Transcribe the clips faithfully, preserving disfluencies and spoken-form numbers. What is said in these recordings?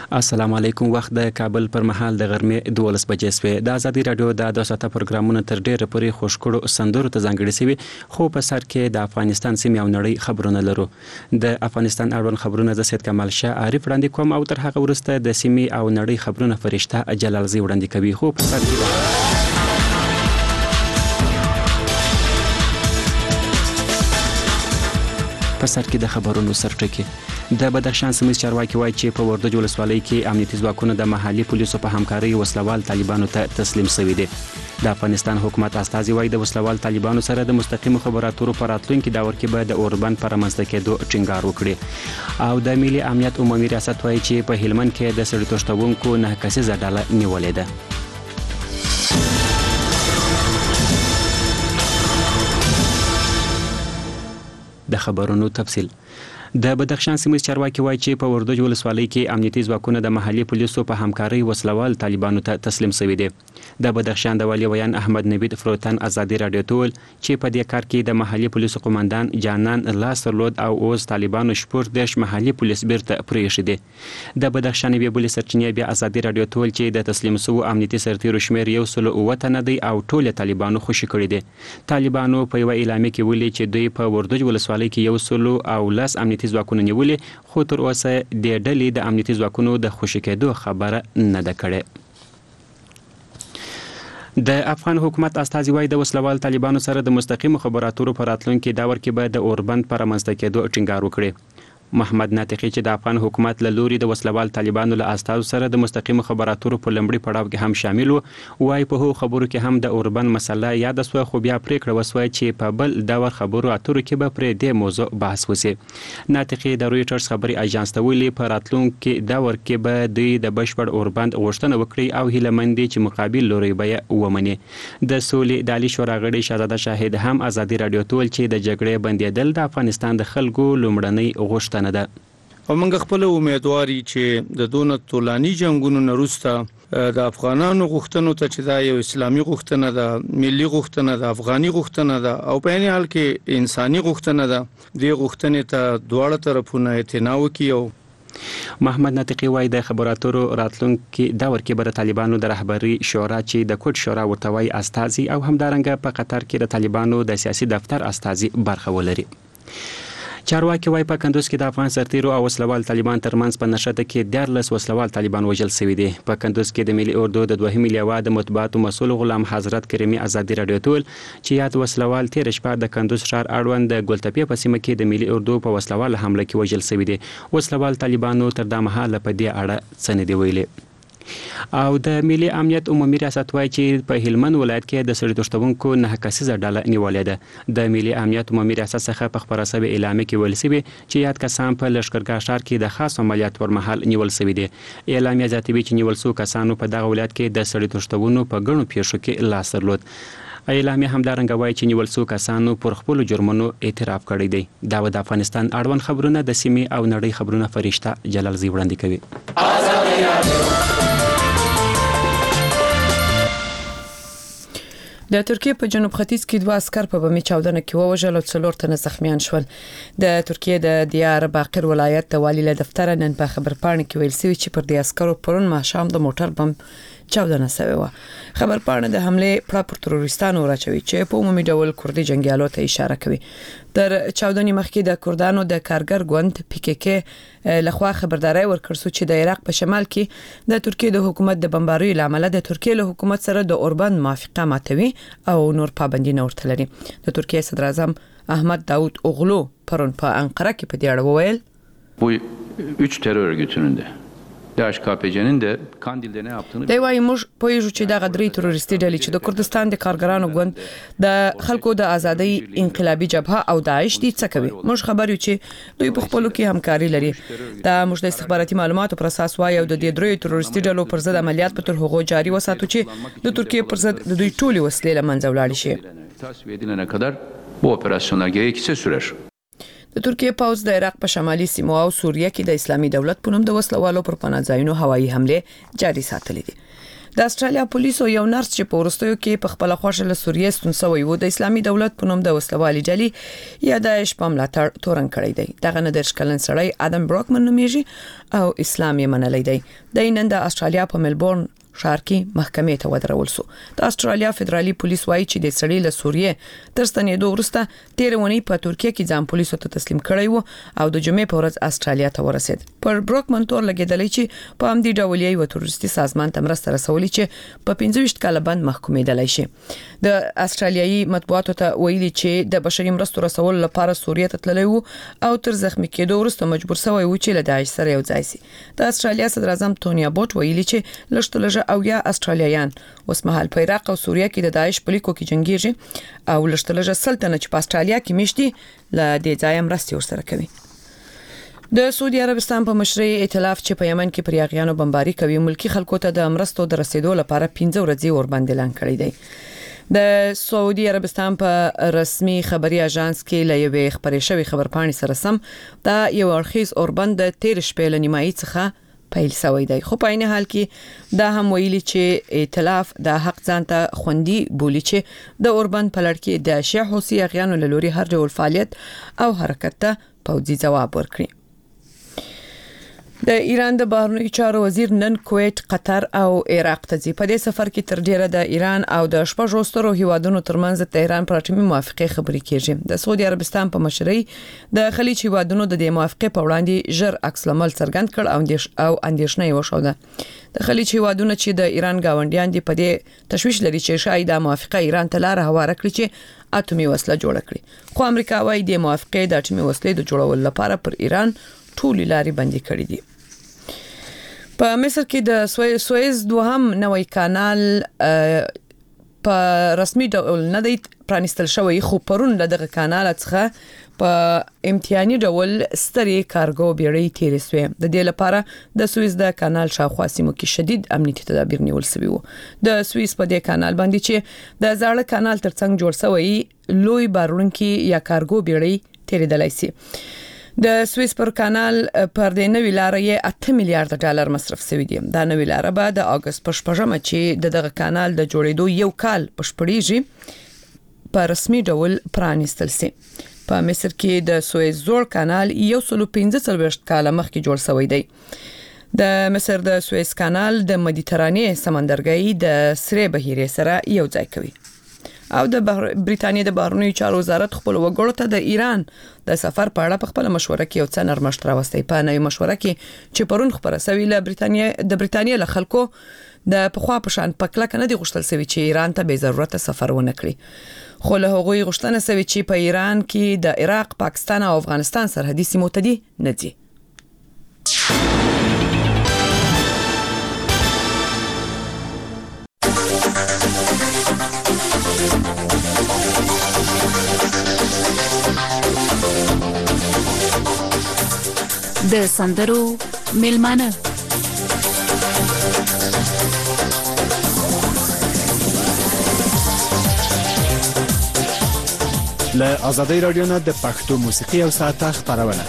السلام علیکم. وخت د کابل پر مهال د غرمې دولس بجې شوې. د ازادي رادیو د دوه ساعته پروګرامونو تر ډیره پورې خوشکړو سندرو ته ځانګړي شوي، خو په سر کې د افغانستان سیمې او نړۍ خبرونه لرو. د افغانستان اړوند خبرونه ز سید کمال شاه عارف وړاندې کوم او تر هغه وروسته د سیمې او نړۍ خبرونه فرشته جلالزی وړاندې کوي. خو په سر کې په سر کې د خبرونو سرټکی د بدخشان سیمې چارواکي وایي چې په وردګ ولسوالۍ کې امنیتي ځواکونه د محلي پولیسو په همکارۍ وسلوال طالبانو ته تسلیم شوي دي. د افغانستان حکومت استازي وایي د وسلوال طالبانو سره د مستقیمو خبراتو په راتلونکي دور کې به د اوربند پر رامنځته کېدو ټینګار وکړي. او د ملي امنیت عمومي ریاست وایي چې په هلمند کې د سړي تښتونکو نه کسیزه ډله نیولې ده. د خبرونو تفصیل. د بدخشان سیمې چارواکي وایي چې په وردګ ولسوالۍ کې امنیتي ځواکونه د محلي پولیسو په همکارۍ وسلوال طالبانو ته تسلیم شوي دي. د بدخشان د والي ویان احمد نوید فروتن ازادي رادیو ته ویل چې په دې کار کې د محلي پولیسو قومندان جانان لاس درلود او اوس طالبانو شپږ دیرش محلي پولیس بیرته پرېښي دي. د بدخشان یوې بلې سرچینې بیا ازادي رادیو ته ویل چې د تسلیم شوو امنیتي سرتیرو شمېر یو سل اووه تنه دی او ټول طالبانو خوشي کړي دي. طالبانو په یوه اعلامیه کې ویلي چې دوی په وردګ ولسوالۍ کې یو سل او لس امنیتي ځواکونه نیولې، خو تر اوسه د ډلې د امنیتي ځواکونو د خوشي کېدو خبره نه ده کړې. د افغان حکومت استازي وایي د وسلوال طالبانو سره د مستقیمو خبراتو په راتلونکي دور کې به د اوربند پر رامنځته کېدو ټینګار وکړي. محمد ناطقي چې د افغان حکومت له لوري د وسلوال طالبانو له استازو سره د مستقیمو خبراتو په لومړي پړاو کې هم شامل وو، وایي په هغو خبرو کې هم د اوربند مسله یاد شوه، خو بیا پریکړه وشوه چې په بل ډول خبرو اترو کې به پرې دې موضوع بحث وشي. ناطقي د رویټرز خبري اژانس ته ویلي په راتلونکي دور کې به دوی د بشپړ اوربند غوښتنه وکړي او هیله مند دي چې مقابل لوري به یې ومني. د سولې د عالي شورا غړي شهزاده شاهد هم ازادي رادیو ته ویل چې د جګړې بندیدل د افغانستان د خلکو لومړنۍ غوښتنه ده. او موږ خپل امیدواري چې د دونه طولاني جنگونو نه وروسته د افغانانو غوښتنو ته چې دا یو اسلامي غوښتنه ده، ملي غوښتنه ده، افغاني غوښتنه ده او په عین حال کې انساني غوښتنه ده، د غوښتنې ته دواړه طرفونه اعتنا وکړي. محمد ناطقي وایي د خبراتو راتلونکي دور کې به د طالبانو د رهبري شورا چې د کوټ شورا ورته وایي استازي او همدارنګه په قطر کې د طالبانو د سیاسي دفتر استازي برخه ولري. چارواکي وایي په کندوز کې د افغان سرتیرو او وسلوال طالبان ترمنځ په نښته کې دیارلس وسلوال طالبان وژل شوي دي. په کندوز کې د ملي اردو د دوهمې لیوا د مطبوعاتو مسؤل غلام حضرت کریمي ازادي رادیو ته ویل چې یاد وسلوال تیر شپه د کندوز ښار اړوند د ګلتپې په سیمه کې د ملي اردو په وسلوال حمله کې وژل شوي دي. وسلوال طالبانو تر دا مهاله په دې اړه څه نه دي ویلي. او د ملي امنیت عمومي ریاست وایي چې په هلمند ولایت کې د سړي تښتونکو نه کسیزه ډله نیولې ده. د ملي امنیت عمومي ریاست څخه په خبره شوې اعلامیه کې ویل شوي چې یاد کسان په لښکرګاه ښار کې د خاص عملیات پر مهال نیول شوي دي. اعلامیه زیاتوي چې نیول شوو کسانو په دغه ولایت کې د سړي تښتونو په ګڼو پیښو کې لاس درلود. اعلامیه همدارنګه وایي چې نیول شوو کسانو پر خپلو جرمونو اعتراف کړی دی. دا د افغانستان اړوند خبرونه د سیمې او نړۍ خبرونه فرشته جلالزی وړاندې کوي. د ترکیه په جنوب ختیځ کې دوه عسكر په بمي چاودنه کې ووژل او څلور تنه زخمیان شول. د ترکیه د دیار باقر ولایت د والی له دفتر نن په خبرپاڼه کې ویل شوی چې پر دې عسکرو پرون ماښام د موټر بم چاودنه شوې و. خبرپاڼه د حمله پر پر تروریستانو راچوي چې په عمومي ډول کوردي جنگیالو ته اشاره کوي. تر چاودنې مخکې د کوردانو د کارګر ګوند پی کې کې لخوا خبرداري ورکړ چې د عراق په شمال کې د ترکیه د حکومت د بمباریو لامل د ترکیه له حکومت سره د اوربند موافقه ماتوي او نور پابندي نه ورته لري. د ترکیه صدر اعظم احمد داوود اوغلو پرون په انقره کې په دې اړه وویل bu üç terör örgütünün de D H K P C'nin de Kandil'de ne yaptığını دی وايي موږ پوهیږو چې دا غدري تروریستي ډلې چې د کردستان د کارګرانو ګوند د خلکو د ازادۍ انقلابي جبهه او داعش دي څه کوي. موږ خبر یو چې دوی په خپلو کې همکاري لري. دا موږ د استخباراتي معلوماتو پر اساس وایو د دې درې تروریستي ډلو پر ضد عملیات په تر هغو جاري وساتو چې د ترکیه پر ضد د دوی ټولي وسلې لمنځه ولاړ شي. tasfiye edilene kadar bu operasyonlar gerekirse sürer. د ترکیه پوځ د عراق په شمالي سیمو او سوریه کې د اسلامي دولت په نوم د وسلوالو پر پناه ځایونو هوایي حمله جاري ساتلې دي. د استرالیا پولیسو یو نرس چې په ورستیو کې په خپل خوښه له سوریې ستون شوی و د اسلامي دولت په نوم د وسلوالي جالي یا داعش په ملاتړ تورن کړی دی. دغه نه د شکلن سړی ادم بروکمن نومیږي او اسلام یې منلی دی. د نن د استرالیا په ملبورن ښار کې محکمې ته ودرول سو. د استرالیا فدرالي پولیس وایي چې د سړی له سوریې تر ستنېدو وروسته تیر ونی په ترکیه کې ځان پولیسو ته تسلیم کړی وو او د جمعې په ورځ استرالیا ته ورسید. پر بروکمن تور لګیدلی چې په همدې ډول یې و تروریستي سازمان ته مرسته رسولي چې په پنځه ویشت کاله بند محکومېدلی شي. د استرالیایي مطبوعاتو ته ویلي چې د بشري مرستو رسولو لپاره سوریې ته تللی وو او تر زخمی کېدو وروسته مجبور شوی و چې له داعش سره یو ځای شي. د استرالیا صدر اعظم توني ابوټ ویلي چې لږ لږ او یا استرالیایان اوس مهال په عراق او سوریه کې د داعش په لیکو کې جنگيږي او لږ لږ سلطنت چې په استرالیا کې میشتي ل دې ځای مرستي ورسره کوي. د سعودي عربستان په مشرۍ ائتلاف چې په یمن کې پر یاغیانو بمباري کوي ملکی خلکو ته د مرستو د رسیدو لپاره پنځه ورځې ور باندې اعلان کړی دی. د سعودي عربستان په رسمي خبري اژانس کې لایوي خبري شوی خبرپاڼې سره سم دا یو اړخیز اوربند تیر شپې لنیمایي څخه پیل شوی دی. خو په عین حال کې دا هم ویلي چې ائتلاف د حق ځانته خوندي بولی چې د اوربند په لړ کې د شیعه حوثي یاغیانو له لوري هر ډول فعالیت او حرکت ته پوځي ځواب ورکړي. د ایران د بهرنیو چارو وزیر نن کویت، قطر او عراق ته ځي. په دې سفر کې تر ډیره د ایران او د شپږ سترو هیوادونو ترمنځ د تهران پر اټومي موافقه خبرې کیږي. د سعودي عربستان په مشرۍ د خلیج هیوادونو د دې موافقه په وړاندې ژر عکس العمل څرګند کړ او اندیش او اندیشنه یې وښوده. د خلیج هیوادونو چې د ایران گاونډیان دي په دې تشویش لري چې شاید د موافقه ایران ته لار هواره کړي چې اټومي وسله جوړ کړي. خو امریکا وايي د موافقه د اټومي وسلې د جوړولو لپاره پر ایران ټول لارې بندي کړې دي. په مصر کې د سویز دوهم نوې کانال په رسمي ډول نه دی پرانستل شوی خو پرون دغه کانال څخه په امتیازي ډول ستري کارګو بیړۍ تیرې شوې. د دې لپاره د سویز د کانال شاوخوا سیمو کې شدید امنیتي تدابیر نیول شوي وو. د سویز په دې کانال باندې چې د زاړه کانال ترڅنګ جوړ شوی لوی بارونکي یا کارګو بیړۍ تیرېدلای شي. د سویس پر کانال پر د نوې لارې اته میلیارډ ډالر مصرف شوی دی. دا نوې لار به د اگست په شپږمه چې د دغه کانال د جوړېدو یو کال پښپړیږي په رسمي ډول پرانستل شي. په مصر کې د سویس زوړ کانال یو سل پنځه څلوېښت کال مخکې جوړ شوی دی. د مصر د سویس کانال د مدیترانې سمندرګي د سرې بهیرې سره یو ځای کوي. او د بریتانیا د بهرنیو چارو وزارت خپل وګړو ته د ایران د سفر په اړه په خپل مشوره کې یو څه نرمښت راوستي. په نوې مشوره کې چې پرون خبره شوې له بریتانیا د بریتانیا له خلکو د پخوا په شان پکله کنه دي غوښتل شوی چې ایران ته به ضرورت سفر ونه کړي. خو له هغوی غوښتنه شوی چې په ایران کې د عراق، پاکستان او افغانستان سرحدي سیمو ته دي نه ځي. د سندرو میلمانه له آزادۍ رادیو نه د پښتو موسیقي او ساعته خبرونه.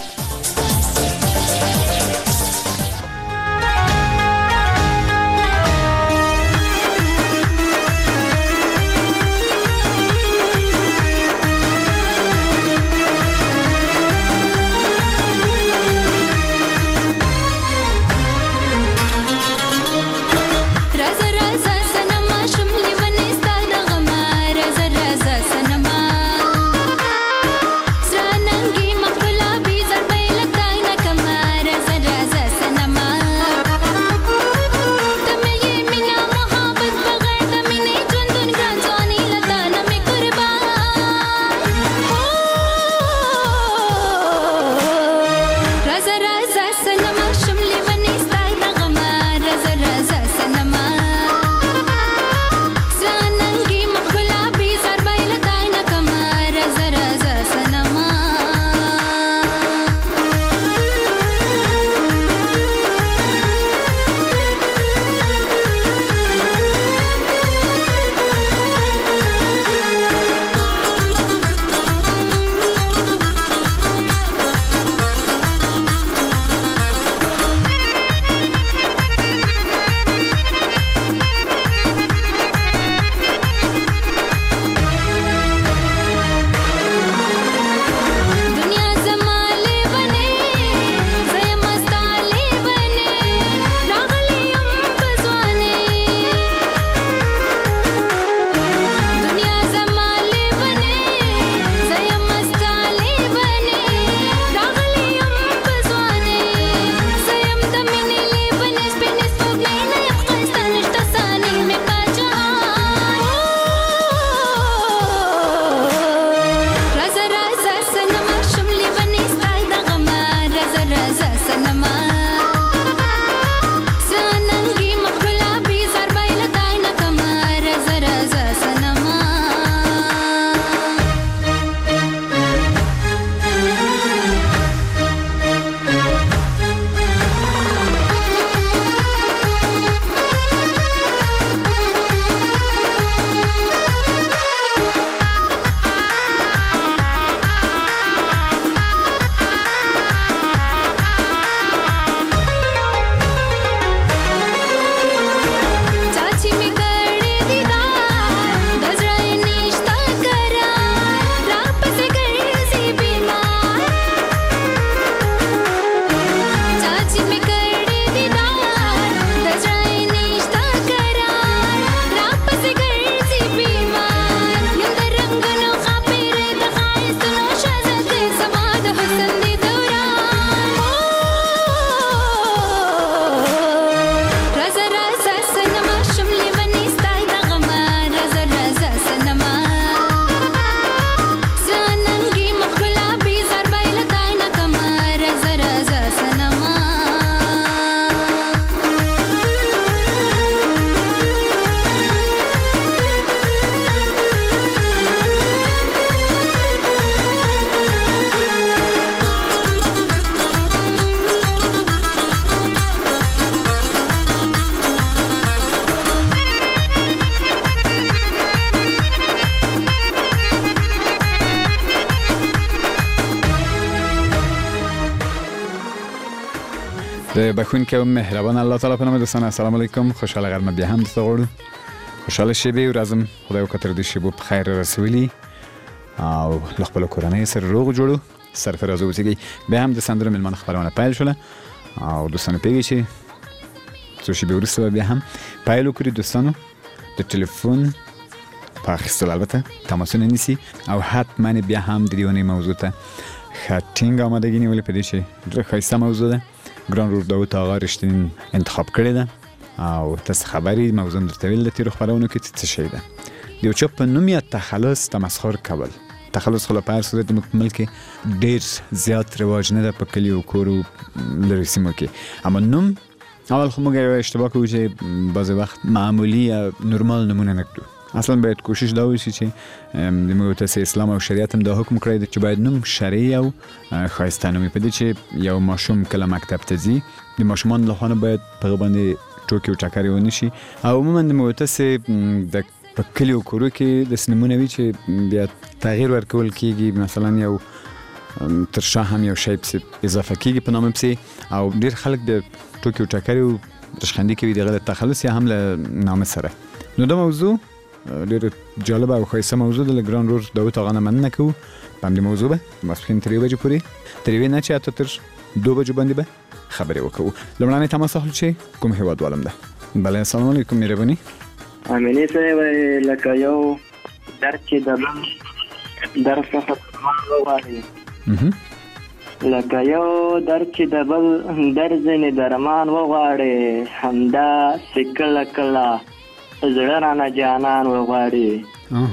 د بخونکي او مهربان الله تعالی په نامه دوستان السلام علیکم. خوشاله غرمه بیا هم درته غواړو. خوشاله شبي ورځم خدای وکړي د شبو په خیر رسولي او خپل کورنۍ سره روغ جوړو سرفراز اوسېږي. بیا هم د سندرو ملمان خبرونه پیل شوله او دوستانو پیږي چې څو شبي ورسره بیا هم پیل وکړي. دوستانو د ټلیفون په اخیستلو البته تماسونه نیسي او حتما بیا هم د دیونې موضوع ته ښه ټینګ آمادګي نیولې په دې چې ډېره ښایسته موضوع ده. ګران رور داود آقا رښتینی انتخاب کړی ده او تاسو خبرې موضوع درته ویل د تیرو خبرونو کې څه شی ده. د یو چا په نوم یا تخلص تمسخر کول. تخلص خو په هر صورت موږ په ملک کې ډېر زیات رواج نه ده په کلیو کورو لرې سیمو کې. اما نوم اول خو موږ یو اشتباه کوو چې بعضې وخت معمولي یا نورمال نومونه نه کړو. اصلا باید کوشش دا وشي چې د موږ اسلام او شریعت هم دا حکم کړی دی چې باید نوم شرعي او ښایسته نوم په دې چې یو ماشوم کله مکتب ته ځي د ماشومان له خوا نه باید په هغه باندې ټوکې او ټکرې ونه شي. او عموما د موږ د په کلیو کورو کې داسې نومونه وي چې بیا تغییر ورکول کېږي. مثلا یو تر شا هم یو شی پسې اضافه کېږي په نامه پسې او ډېر خلک د ټوکې او ټکرې او رشخندي کوي د هغه د تخلص یا هم له نامه سره. نو دا موضوع ډېر جالبه او ښایسته موضوع ده. له ګران رور داود آقا نه مننه کوو په همدې موضوع به ماسپښین تر یوې بجې پورې تر یوې نه چې حتی تر دوه بجو باندې به خبرې وکړو. لومړنی تماس اخلو چې کوم هېوادوالم ده. بله السلام علیکم مهرباني. امینې صاحب لکه یو در چې د بل در څخه وغواړي لکه یو در چې د بل در ځینې درمان وغواړي همداسې کله کله زړه رانه جانان وغواړي.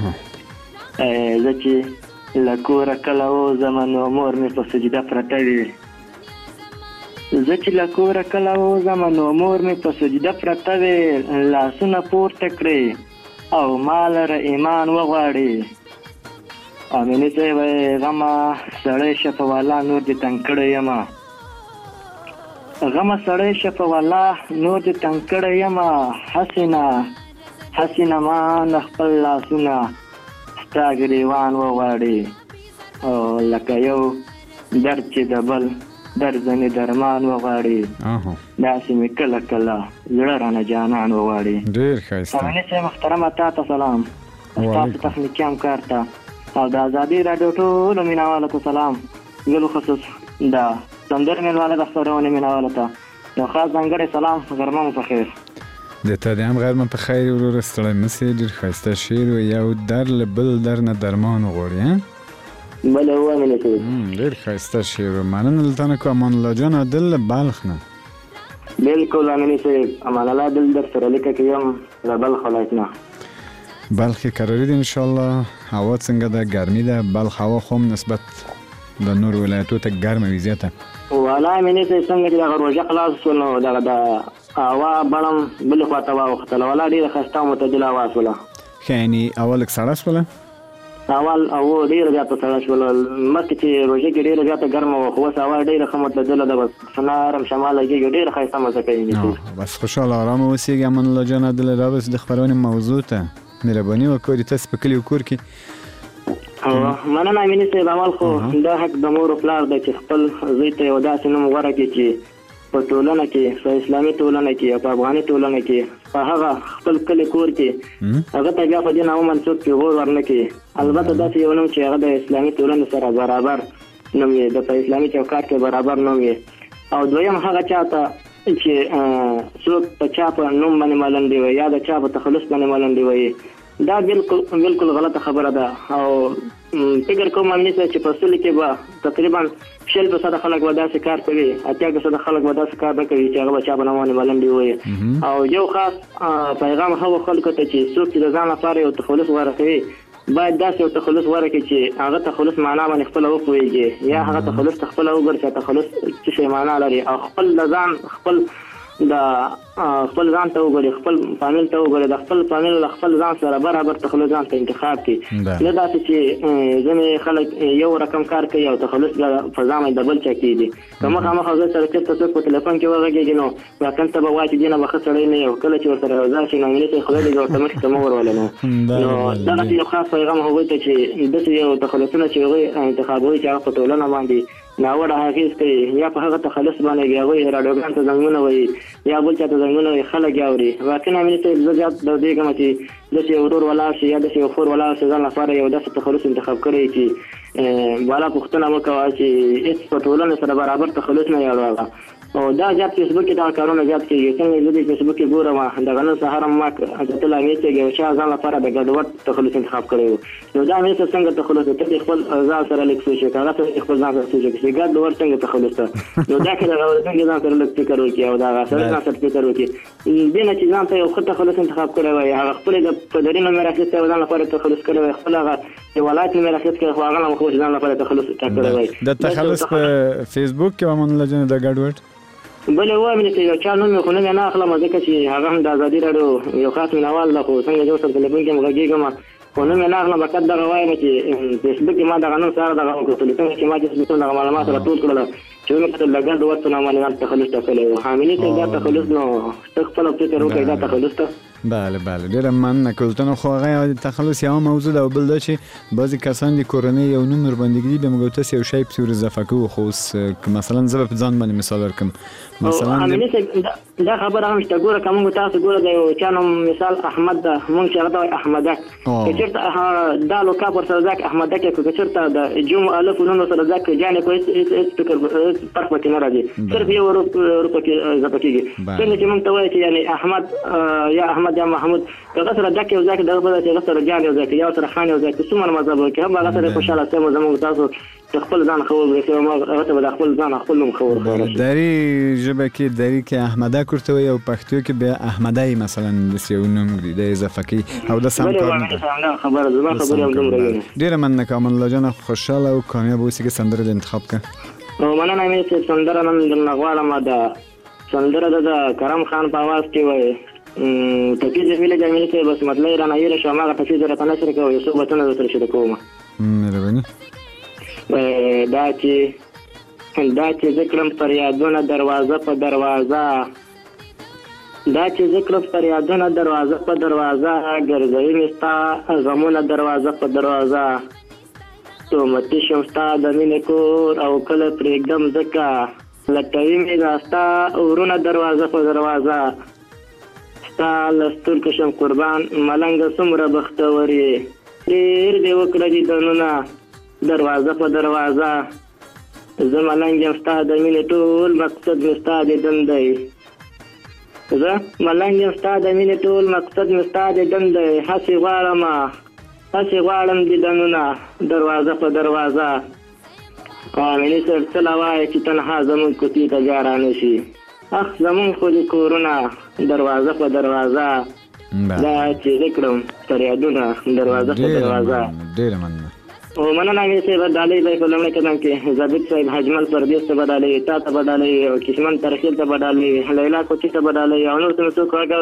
زه چې له کوره کله وځم نو مور مې په سجده پرته وي. زه چې له کوره کله وځم نو مور مې په سجده پرته وي. لاسونه پورته کړي او ما لره ایمان وغواړي. امینې صاحب غمه سړی شه په والله نور دې تنګ کړی یمه. غمه سړی شه په والله نور دې تنګ کړی یمه. حسینه حسینه ما نه خپل لاسونه ستا ګریوان وغواړي. او لکه یو درد چې د بل در ځنې درمان وغواړي. داسې مې کله کله زړه رانه جانان وغواړي. ډېر ښایسته. امینې صاحب محترمه تا ته سلام. ستاسو تخنیکي همکار ته او د ازادي راډیو ټولو مینهوالو ته سلام. بالخصوص د سندرې مېلمانه د خپرونې مینهوالو ته یو خاص ځانګړی سلام. غرمه مو په خیر. د تا د هم غرمه په خیر وروره ستړی مه سې. ډېر ښایسته شعر و. یو در له بل در نه درمان وغواړي. بله هو امینې صاحب ډېر ښایسته شعر و. مننه له تا نه کوم امان الله جان دل له بلخ نه. بالکل امینې صاحب امان الله دل در سره لیکه کې یم له بلخ ولایت نه. بلخ کې قراري ده انشاءالله. هوا څنګه ده؟ ګرمي ده؟ بلخ هوا خو هم نسبت د نور ولایتو ته ګرمه وي زیاته. والله امینې صاحب څنګه چې دغه روژه خلاص شول نو دغه د هوا بڼم بلې خوا ته واوښتله. والله ډېره ښایسته او معتدله هوا شوله. ښه یعنې اول لږ سړه شوله؟ اول هوا ډېره زیاته سړه شوله. مخکې چې روژه کې ډېره زیاته ګرمه وه خو اوس هوا ډېره ښه معتدله ده. بس نرم شمال لګېږي ډېره ښایسته مزه کوي. بس خوشحاله ارامه اوسېږي. امان الله جان عدل را بس د خپرونې موضوع ته مهرباني وکړئ. تاسو په کلي او کور کې مننه امینې صاحب. اول خو دا حق د مور او پلار دی چې خپل زوی ته یو داسې نوم غوره کړي چې په ټولنه کې په اسلامي ټولنه کې او په افغاني ټولنه کې په هغه خپل کلي کور کې هغه ته بیا په دې نامه منسوب کې غور ورنه کړي. البته داسې یو نوم چې هغه د اسلامي ټولنې سره برابر نوم وي. د په اسلامي چوکاټ کې برابر نوم وي. او دویم هغه چا ته چې څوک په چا په نوم باندې ملنډې وي یا د چا په تخلص باندې ملنډې وي دا بالکل بالکل غلطه خبره ده. او فکر کوم امنیت چې په اصل کې به تقریبا شل په صد خلک به داسې کار کوي. اتیا په صد خلک به داسې کار نه کوي چې هغه به چا په نوم باندې ملنډې وي. او یو خاص پیغام هغو خلکو ته چې څوک چې د ځان لپاره یو تخلص غوره کوي باید داسې یو تخلص غوره کړي چې هغه تخلص معنا باندې خپله وپوهېږي یا هغه تخلص ته خپله وګوري چې تخلص څه شی معنا لري او خپل د ځان خپل د خپل ځان ته وګوري خپل فامیل ته وګوري د خپل فامیل له خپل ځان سره برابر تخلص ځان ته انتخاب کړي. نه داسې چې ځینې خلک یو رقم کار کوي او تخلص په ځان د بل چا کېږي. که مخامخ زه سره چېرته څوک په تلیفون کې وغږېږي نو واقعا ته به وایي چې دې نه به ښه سړی نه یو. کله چې ورسره یو ځای شي نو امنیت یې خدای دې ورته مخې ته مه ورولې. نو دغسې یو خاص پیغام هغوی ته چې داسې یو تخلصونه چې هغوی انتخابوي چې هغه په ټولنه باندې ناوړه هغیز کوي یا په هغه تخلص باندې بیا وایي راډیوګان ته زنګونه وایي یا بل چا ته زنګونه وایي خلک یې اوري. واقعا امیني صاحب زه زیات دردېږم چې داسې یو ورور ولاړ شي یا داسې یو خور ولاړ شي ځان لپاره یو داسې تخلص انتخاب کړی چې بالا پوښتنه مه کوه چې هېڅ په ټولنې سره برابر تخلص نه یاړو هغه. او دا زیات فیسبوک کې دا کارونه زیات کېږي. څنګه زه د فیسبوک کې ګورم دغه نن سهار هم ما کتل امیر صاحب یو چا ځان لپاره د ګډوډ تخلص انتخاب کړی و. نو دا امیر صاحب څنګه تخلص ته د خپل ځان سره لیک سوچ وکړه هغه ته خپل ځان سره سوچ وکړي ګډوډ څنګه تخلص ته نو دا کې دا څنګه ځان سره لیک فکر وکړي او دا سره ځان سره فکر وکړي دینه چې ځان ته یو خط تخلص انتخاب کړی وای هغه خپل د پدرینو مراکز ته ځان لپاره تخلص کړی وای خپل هغه د ولایت مراکز کې خو هغه مخ ځان لپاره تخلص کړی وای. د تخلص په فیسبوک کې ومن لجنه د ګډوډ بل وای مې چې یو چا نوم خو نه نه اخلم ځکه چې هغه هم د ازادي راډیو یو خاص مینوال ده خو څنګه جوړ سره تلیفون کې مګیږم خو نه نه اخلم وخت دا وایم چې فیسبوک کې ما دا غنو سره دا غو تلیفون کې ما چې څه معلومات راټول کړل چې موږ ته لګړ وخت نه باندې تخلص تکلې و حاملې ته دا تخلص نو خپل فکر وکړه دا تخلص ته بله بله ډیره مننه کولتنو خو هغه تخلص یو موضوع ده او بل دا چې بعضی کسان د کورنۍ یو نوم ورباندې به موږ تاسو یو شی په اضافه کوو خو مثلا زه په ځان باندې مثال ورکم مثلا دا خبره هم شته ګوره کوم تاسو ګوره د یو چانو مثال احمد ده مونږ چې راته احمدک کچرته دا لو کا پر سره ځک احمدک کچرته د جمع الف نون سره ځک جانې کوي هیڅ فکر فرق پکې نه راځي صرف یو روپه کې اضافه کیږي څنګه چې مونږ ته وایي چې یعنی احمد یا احمد یا محمود هغه سره ځک یو ځک دغه په چې سره جان یو ځک یا سره خان یو ځک څومره مذهب کې هم هغه سره خوشاله سم زموږ تاسو خپل ځان خو ورته ما هغه ته خپل ځان خپل نوم خو ورته دری جبه کې دری کې احمده کوته وي او پښتو کې به احمدای مثلا د یو نوم دی اضافه کی او د سم کار نه خبره زما خبره هم دومره ډیر مننه کوم الله جان خوشاله او کامیاب اوسې کې سندره انتخاب کړ نو مننه مې چې سندره نن د غواړم دا سندره د کرم خان په आवाज کې وای ټکی جمیله جمیله ته بس مطلب را نه یې شو ما ټکی زره کنه سره کوي یو څه بتنه تر شي کوم مهرباني دا چې دا چې ذکرم فریادونه دروازه په دروازه دا چې ذکرم فریادونه دروازه په دروازه ګرځوي مستا غمونه دروازه په دروازه تو متي شمستا د مینې کور او کله پرېږدم ځکه لټوي مې راستا ورونه دروازه په دروازه ستا لستور کشم قربان ملنګ څومره بختوري ډېر دې وکړه دي دنونه دروازه په دروازه زه ملنګ یم ستا د مینې ټول مقصد مې ستا د دن دی زه ملنګ یم ستا د مینې ټول مقصد مې ستا د دن دی هسې غواړم هسې غواړم د دنونه دروازه په دروازه امیني صاحب څه لا وایي چې تنها زمونږ کوڅې ته بیا رانشي اخ زمونږ خو د کورونه دروازه په دروازه دا چې ذکرم فریادونه دروازه په دروازه ډېره مننه او مننه مې صاحب ډالۍ به په لومړي قدم کې ضابط صاحب حجمل پردیس ته ډالۍ تا ته ډالۍ او کشمن ترخیل ته ډالۍ لیلا کوچي ته ډالۍ او نور څه څه کاګه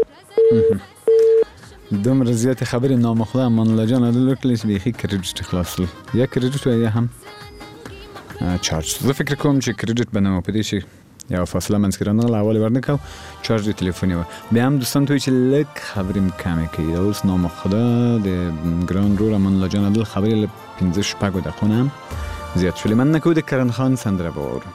دومره زیاتې خبرې نامخله من الله جان عدل وکړي چې بیخي کریډیټ خلاصل یا کریډیټ و یا هم چارج زه فکر کوم چې کریډیټ به نه مو پدې شي یا فاصله منځ کې رانغله اول ورنکاو چارج د تلیفون و بیا هم دوستان توی چې لږ خبرې م کمې کوي اوس نامخله د ګران رور من الله جان عدل خبرې له پنځه شپږو دقیقو نه هم زیات شولې من نکو د کرن خان سندره به واورو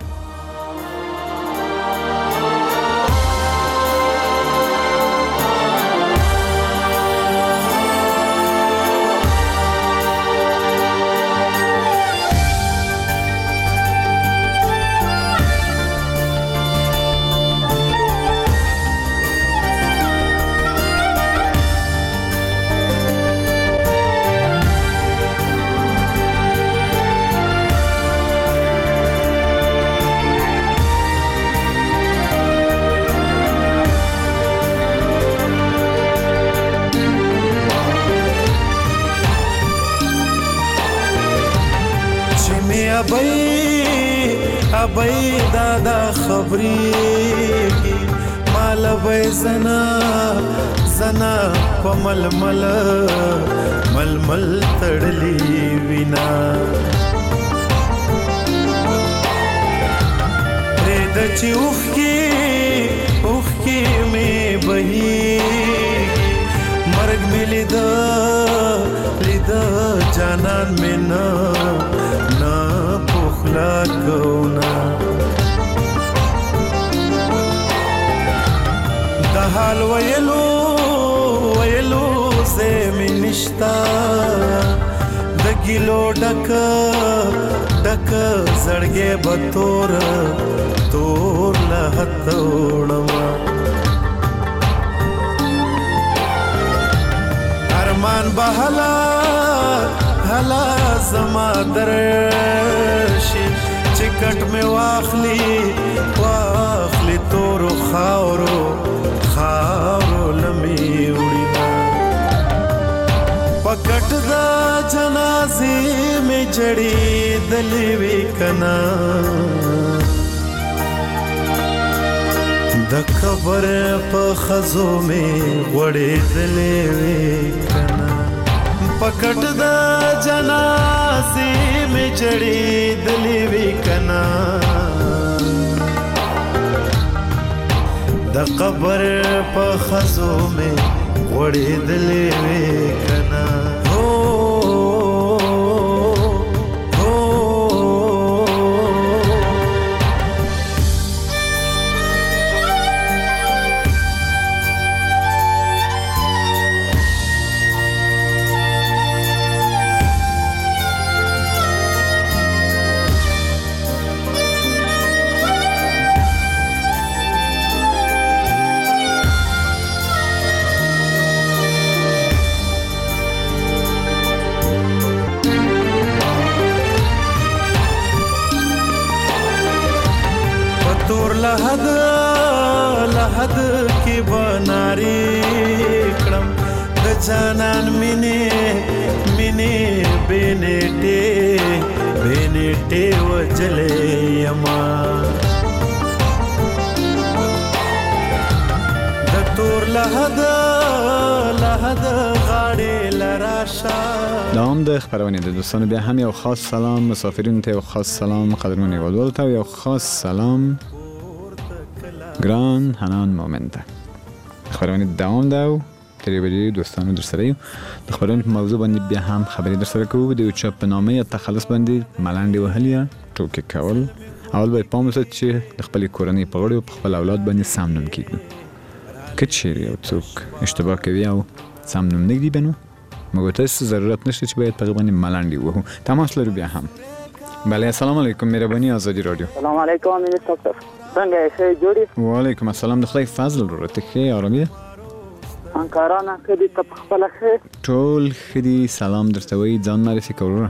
ابای دادا خبرې مال به زنا زنا په ململ ململ تړلې وینا دې د چې اوخ کې اوخ کې مې بهي مرګ مې لیدا لیدا جانان مې نه نه پخلا کونا د حال ویلو ویلو زه می نشتا د ګلو ډک ډک زړګې بتور تور له هتوړما ارمان بهلا هلا زما درشي چکټ می واخلي واخلي تور خاورو خاورو لمي وړي پکټ دا جنازې می جړې دلې وی کنا د قبر په خزو می وړې دلې وی کنا پکټ دا جنازې می جړې دلې وی کنا د قبر په خزو می وړې دلې وی کنا لحد لحد کی بناری کړم د جانان مینه مینه بنټه بنټه وجلې یما د تور لحد لحد غاړې لراشا دوام د خبرونه د دوستانو بیا هم یو خاص سلام مسافرینو ته یو خاص سلام قدرمن هیوادوالو ته یو خاص سلام ګران حنان مومن ته خبرونه دوام داو ترې بری دوستانو در سره یو د خبرونه په موضوع باندې بیا هم خبرې در سره کوو د یو چا په نامه یا تخلص باندې ملنډې وهل یا ټوکې کول اول باید پام وساتو چې د خپلې کورنۍ په غړو په خپل اولاد باندې سم نوم کېږدو که چیرې یو څوک اشتباه کوي او سم نوم نه ږدي بنو موږ تاسو ضرورت نشته چې باید په هغه باندې ملنډې ووهو تماس لرو بیا هم بله السلام علیکم مهرباني آزادي رادیو سلام علیکم امین ډاکټر څنګه یې جوړی وعلیکم السلام د خدای فضل ورته کې آرامي انکارانه کدي ته خپل ښه ټول خدي سلام درته وي ځان معرفي کوو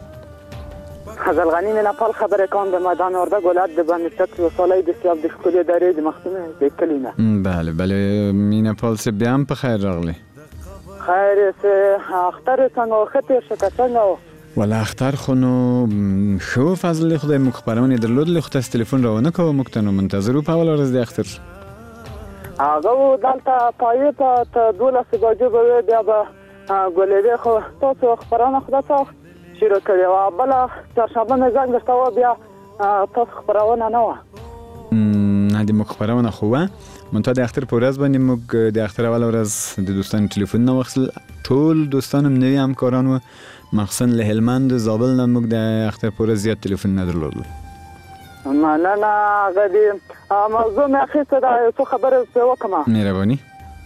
غزل غنی نه خپل خبره کوم د میدان ورده ګولات د باندې تک وصالای د سیاب د خپل ادارې د مخدمه د کلینه بله بله مینا پالس بیا هم په خیر راغلی خیر سه اختر څنګه خطر شته څنګه ولا اختر خو نو خو فضل خدای مو خبرونه درلود له خاطر تلیفون راونه کوم مکتنو منتظر په اول ورځ د اختر هغه دلته پای په دولس بجو به بیا به ګولې خو تاسو خبرونه خدا څو شروع کړو او بل چهارشنبه نه زنګ درته بیا تاسو خبرونه نه و نه د مخبرونه خو مونږ د اختر په ورځ باندې موږ د اختر اول ورځ د دوستانو ټلیفون نه وخصل ټول دوستانو نوی همکاران و مخصوصا له هلمند زابل نه موږ د اختر په ورځ زیات ټلیفون نه درلود مننه غدي موضوع مې اخیسته دا څه خبره وکړه مهرباني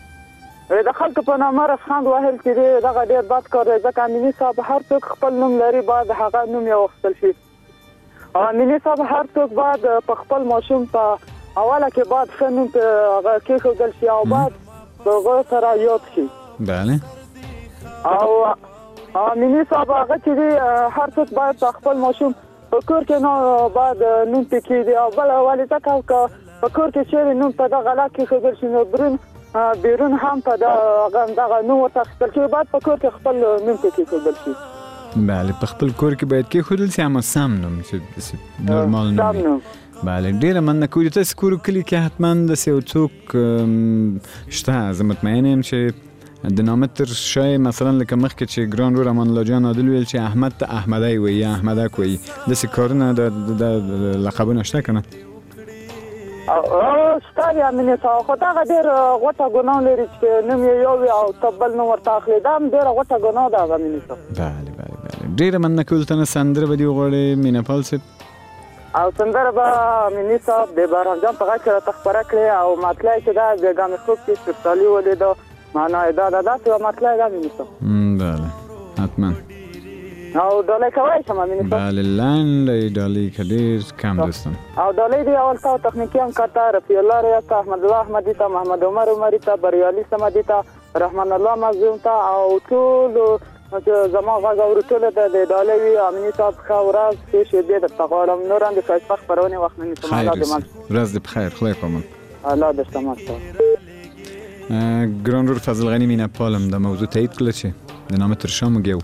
د خلکو په نامه رسخند وهل چې دغه ډېر بد کار دی ځکه امیني صاحب هر څوک خپل نوم لري باید هغه نوم یې واخیستل شي او امیني صاحب هر څوک باید په خپل ماشوم په اوله کې باید ښه نوم هغه کېښودل شي او باید په هغه سره یاد شي بله او امیني صاحب هغه چې دی هر څوک باید په خپل ماشوم په کور کې نو باید نوم پې کېږدي او بله ولې ځکه که په کور کې چېرې نوم په دغه لک کېښودل شي نو برون بیرون هم په دغه نوم ورته اخیستل شوی باید په کور کې خپل نوم پې کېښودل شي بله په خپل کور کې باید کېښودل شي اما سم نوم چې نورمال نوم وي بله ډېره مننه کوو د تاسې کور کلي کې حتما داسې یو څوک شته زه مطمئن یم چې د نامه تر شای مثلا لکه مخکې چې ګران رور امان الله جان عادل ویل چې احمد ته احمدی وایي یا احمدک وایي داسې کارونه د لقبونه شته که نه شته دی امینې صاحب خو دغه ډېر غوټه ګناه لري چې نوم یې یو وي او ته بل نوم ورته اخلي دا هم ډېره غوټه ګناه ده امینې صاحب بله بله بله ډېره مننه کوو دلته نه سندره به دې وغواړې مینه پال صاحب او سندره به مینی صاحب د بهرام جان په غږ کې راته خپره کړې او مطلع چې دا بیګا مې خوب کې شفتالي ولیده معنا یې دا ده داسې یوه مطلع ده مینی صاحب بله حتما او ډالۍ کولی شم مینی صاحب بله لنډی ډالۍ که ډېر کم دوستم او ډالۍ دی اول تا تخنیکي همکار ته رفیع الله ریاض ته احمدالله احمدي ته محمد عمر عمري ته بریالي صمدي ته رحمان الله مظلوم ته او ټولو چې زما غږ اوري ټولو ته د ډالۍ وي امیني صاحب ښه ورځ ښې شېبې درته غواړم نور هم د ښایسته خپرونې وخت نه نیسم الله دې مل ورځ دې بخیر خدای پامان الله دې شتمن شه ګران رور فضل غنی مینه پالم د موضوع تایید کړله چې د نامه تر شا موږ یو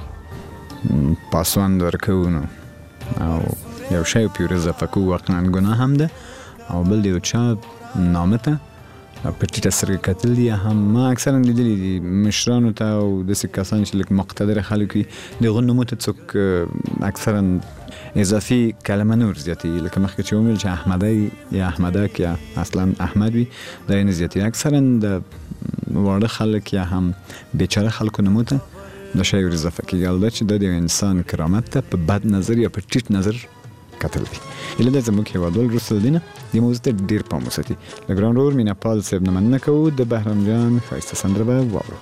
پاسوند ورکوو نو او یو شی پې ور اضافه کوو واقعا ګناه هم ده او بل د یو چا نامه ته په ټیټه سترګه کتل دي هم ما اکثرا لیدلي دي مشرانو ته او داسې کسان چې لږ مقتدره خلک وي د هغو نومو ته څوک اکثرا اضافي کلمه نه ورزیاتوي لکه مخکې چې ومویل چې احمدی یا احمدک یا اصلا احمد وي دا یې نه زیاتوي اکثرا د واړه خلک یا هم بیچاره خلکو نومو ته دا شی ور اضافه کېږي البته چې دا د یو انسان کرامت ته په بد نظر یا په ټیټ نظر کتل دي ایله دا زموږ هېوادوال وروسته له دې نه دې موضوع ته ډېر پام وساتي له ګران ورور مینه پال صاحب نه مننه کوو د بهرام جان ښایسته سندره به واورو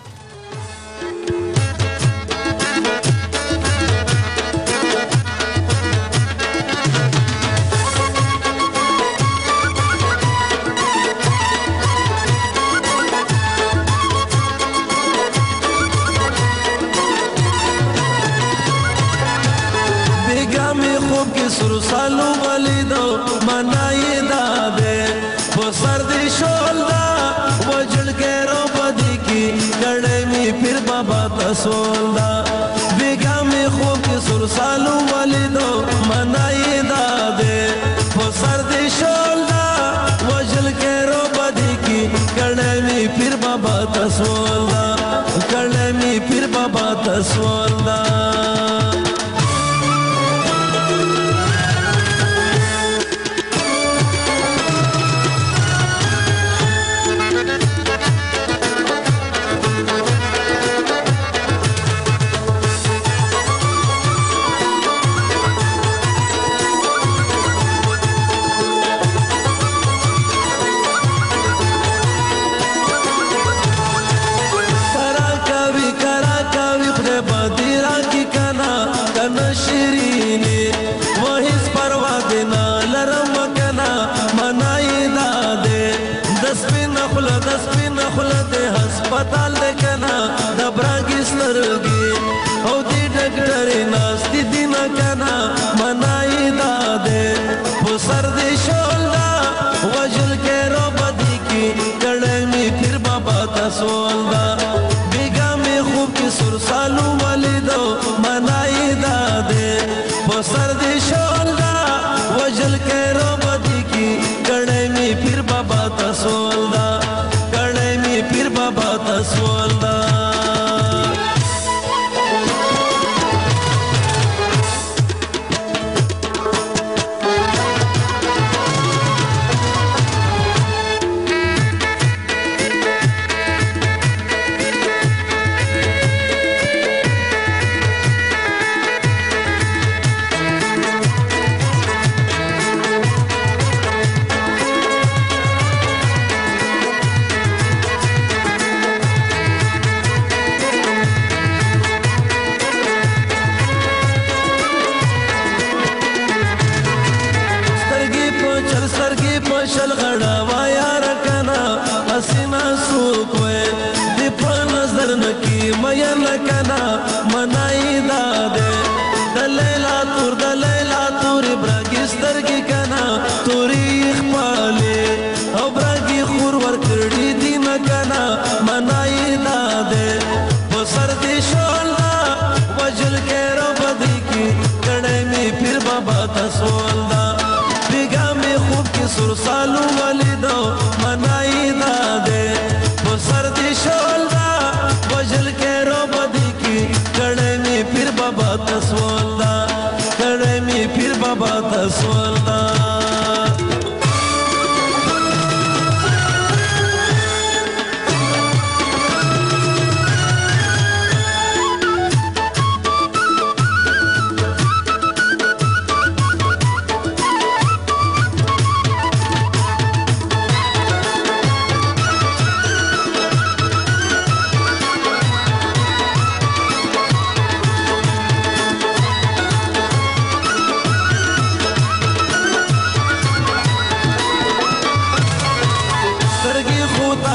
سر سالو ولیدو منای داده په سر دی شول دا وجل کې رو بدی کی کړه می پیر بابا تسول دا بیگا می خوب کې سر سالو ولیدو منای داده په سر دی شول دا وجل کې رو بدی کی کړه می پیر بابا تسول دا کړه می پیر بابا تسول دا پتال دکنا د براګیس لرګي او دې ډګړې ناس دې دینا کنا منای داده په سر دې شولدا وجل کې رو بدی کی کړه می پھر بابا تسول دا بیگا می خوب کې سر سالو ولیدو منای داده په سر دې شولدا وجل کې رو بدی کی کړه می پھر بابا تسول دا پیر بابا تسول دا سر سالو ولیدو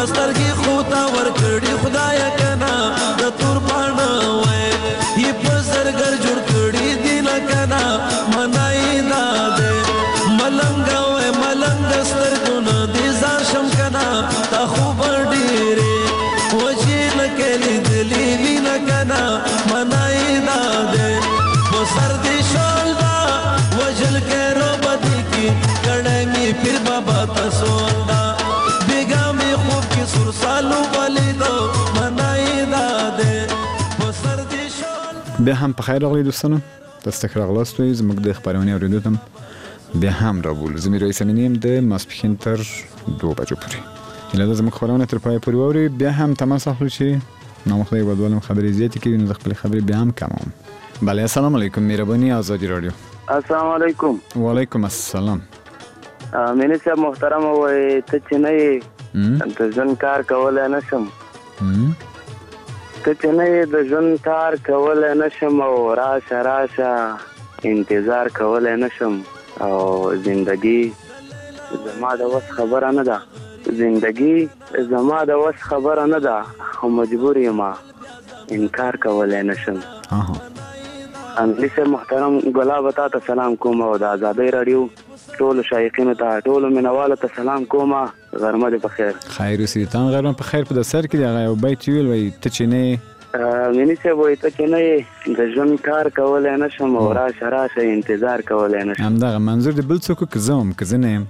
سترګې خو تا ورکړي خدای کنا د تور پاڼه وای یې په زرګر جوړ کړي دي نه کنا منای دا دې ملنګ وای ملنګ سترګو نه دي ځان شم کنا تا خو ډېرې وجې نه کلی دلی وینا کنا منای دا دې په سر دې شول دا وجل کې رو بدی کی کړه می پیر بابا تاسو دا بیګا می خوب کې سر سالو ولیدو منای دا دې په سر دې شول. بیا هم په خیر راغلی دوستانو، تاسو ته راغلاستئ زموږ د خبرونه اوریدو ته بیا هم راوبول زمي رئیس امینیم د ماسپښین تر دوه بجو پورې اله د زموږ خبرونه تر پای پورې ووري. بیا هم تماس اخلو چې نو خدای ودولم خبرې زیاتې کوي نو خپل خبرې بیا هم کوم. بله السلام علیکم، مهرباني آزادی رادیو. السلام علیکم. وعلیکم السلام. مینه صاحب محترم وای ته چې نه د ژوند کار کولای نشم ته چې نه د ژوند کار کولای نشم او راشه راشه انتظار کولای نشم او زندگی زما د وس خبره نه ده زندگی زما د وس خبره نه ده خو مجبور یم انکار کولای نشم. انګلی صاحب محترم ګلاب ته سلام کوم او د آزادۍ رادیو ټول شایقینو ته ټول مینوالو ته سلام کوم. غرمه دې په خیر. خیر اوسې تان غرمه په خیر. په د سر کې دی هغه یو بیت ویل وای ته چې نه مینی صاحب وای ته چې نه د ژوند کار کولای نشم او راشه راشه انتظار کولای نشم. همدغه منظور دی بل څوک که زه هم که زه نه یم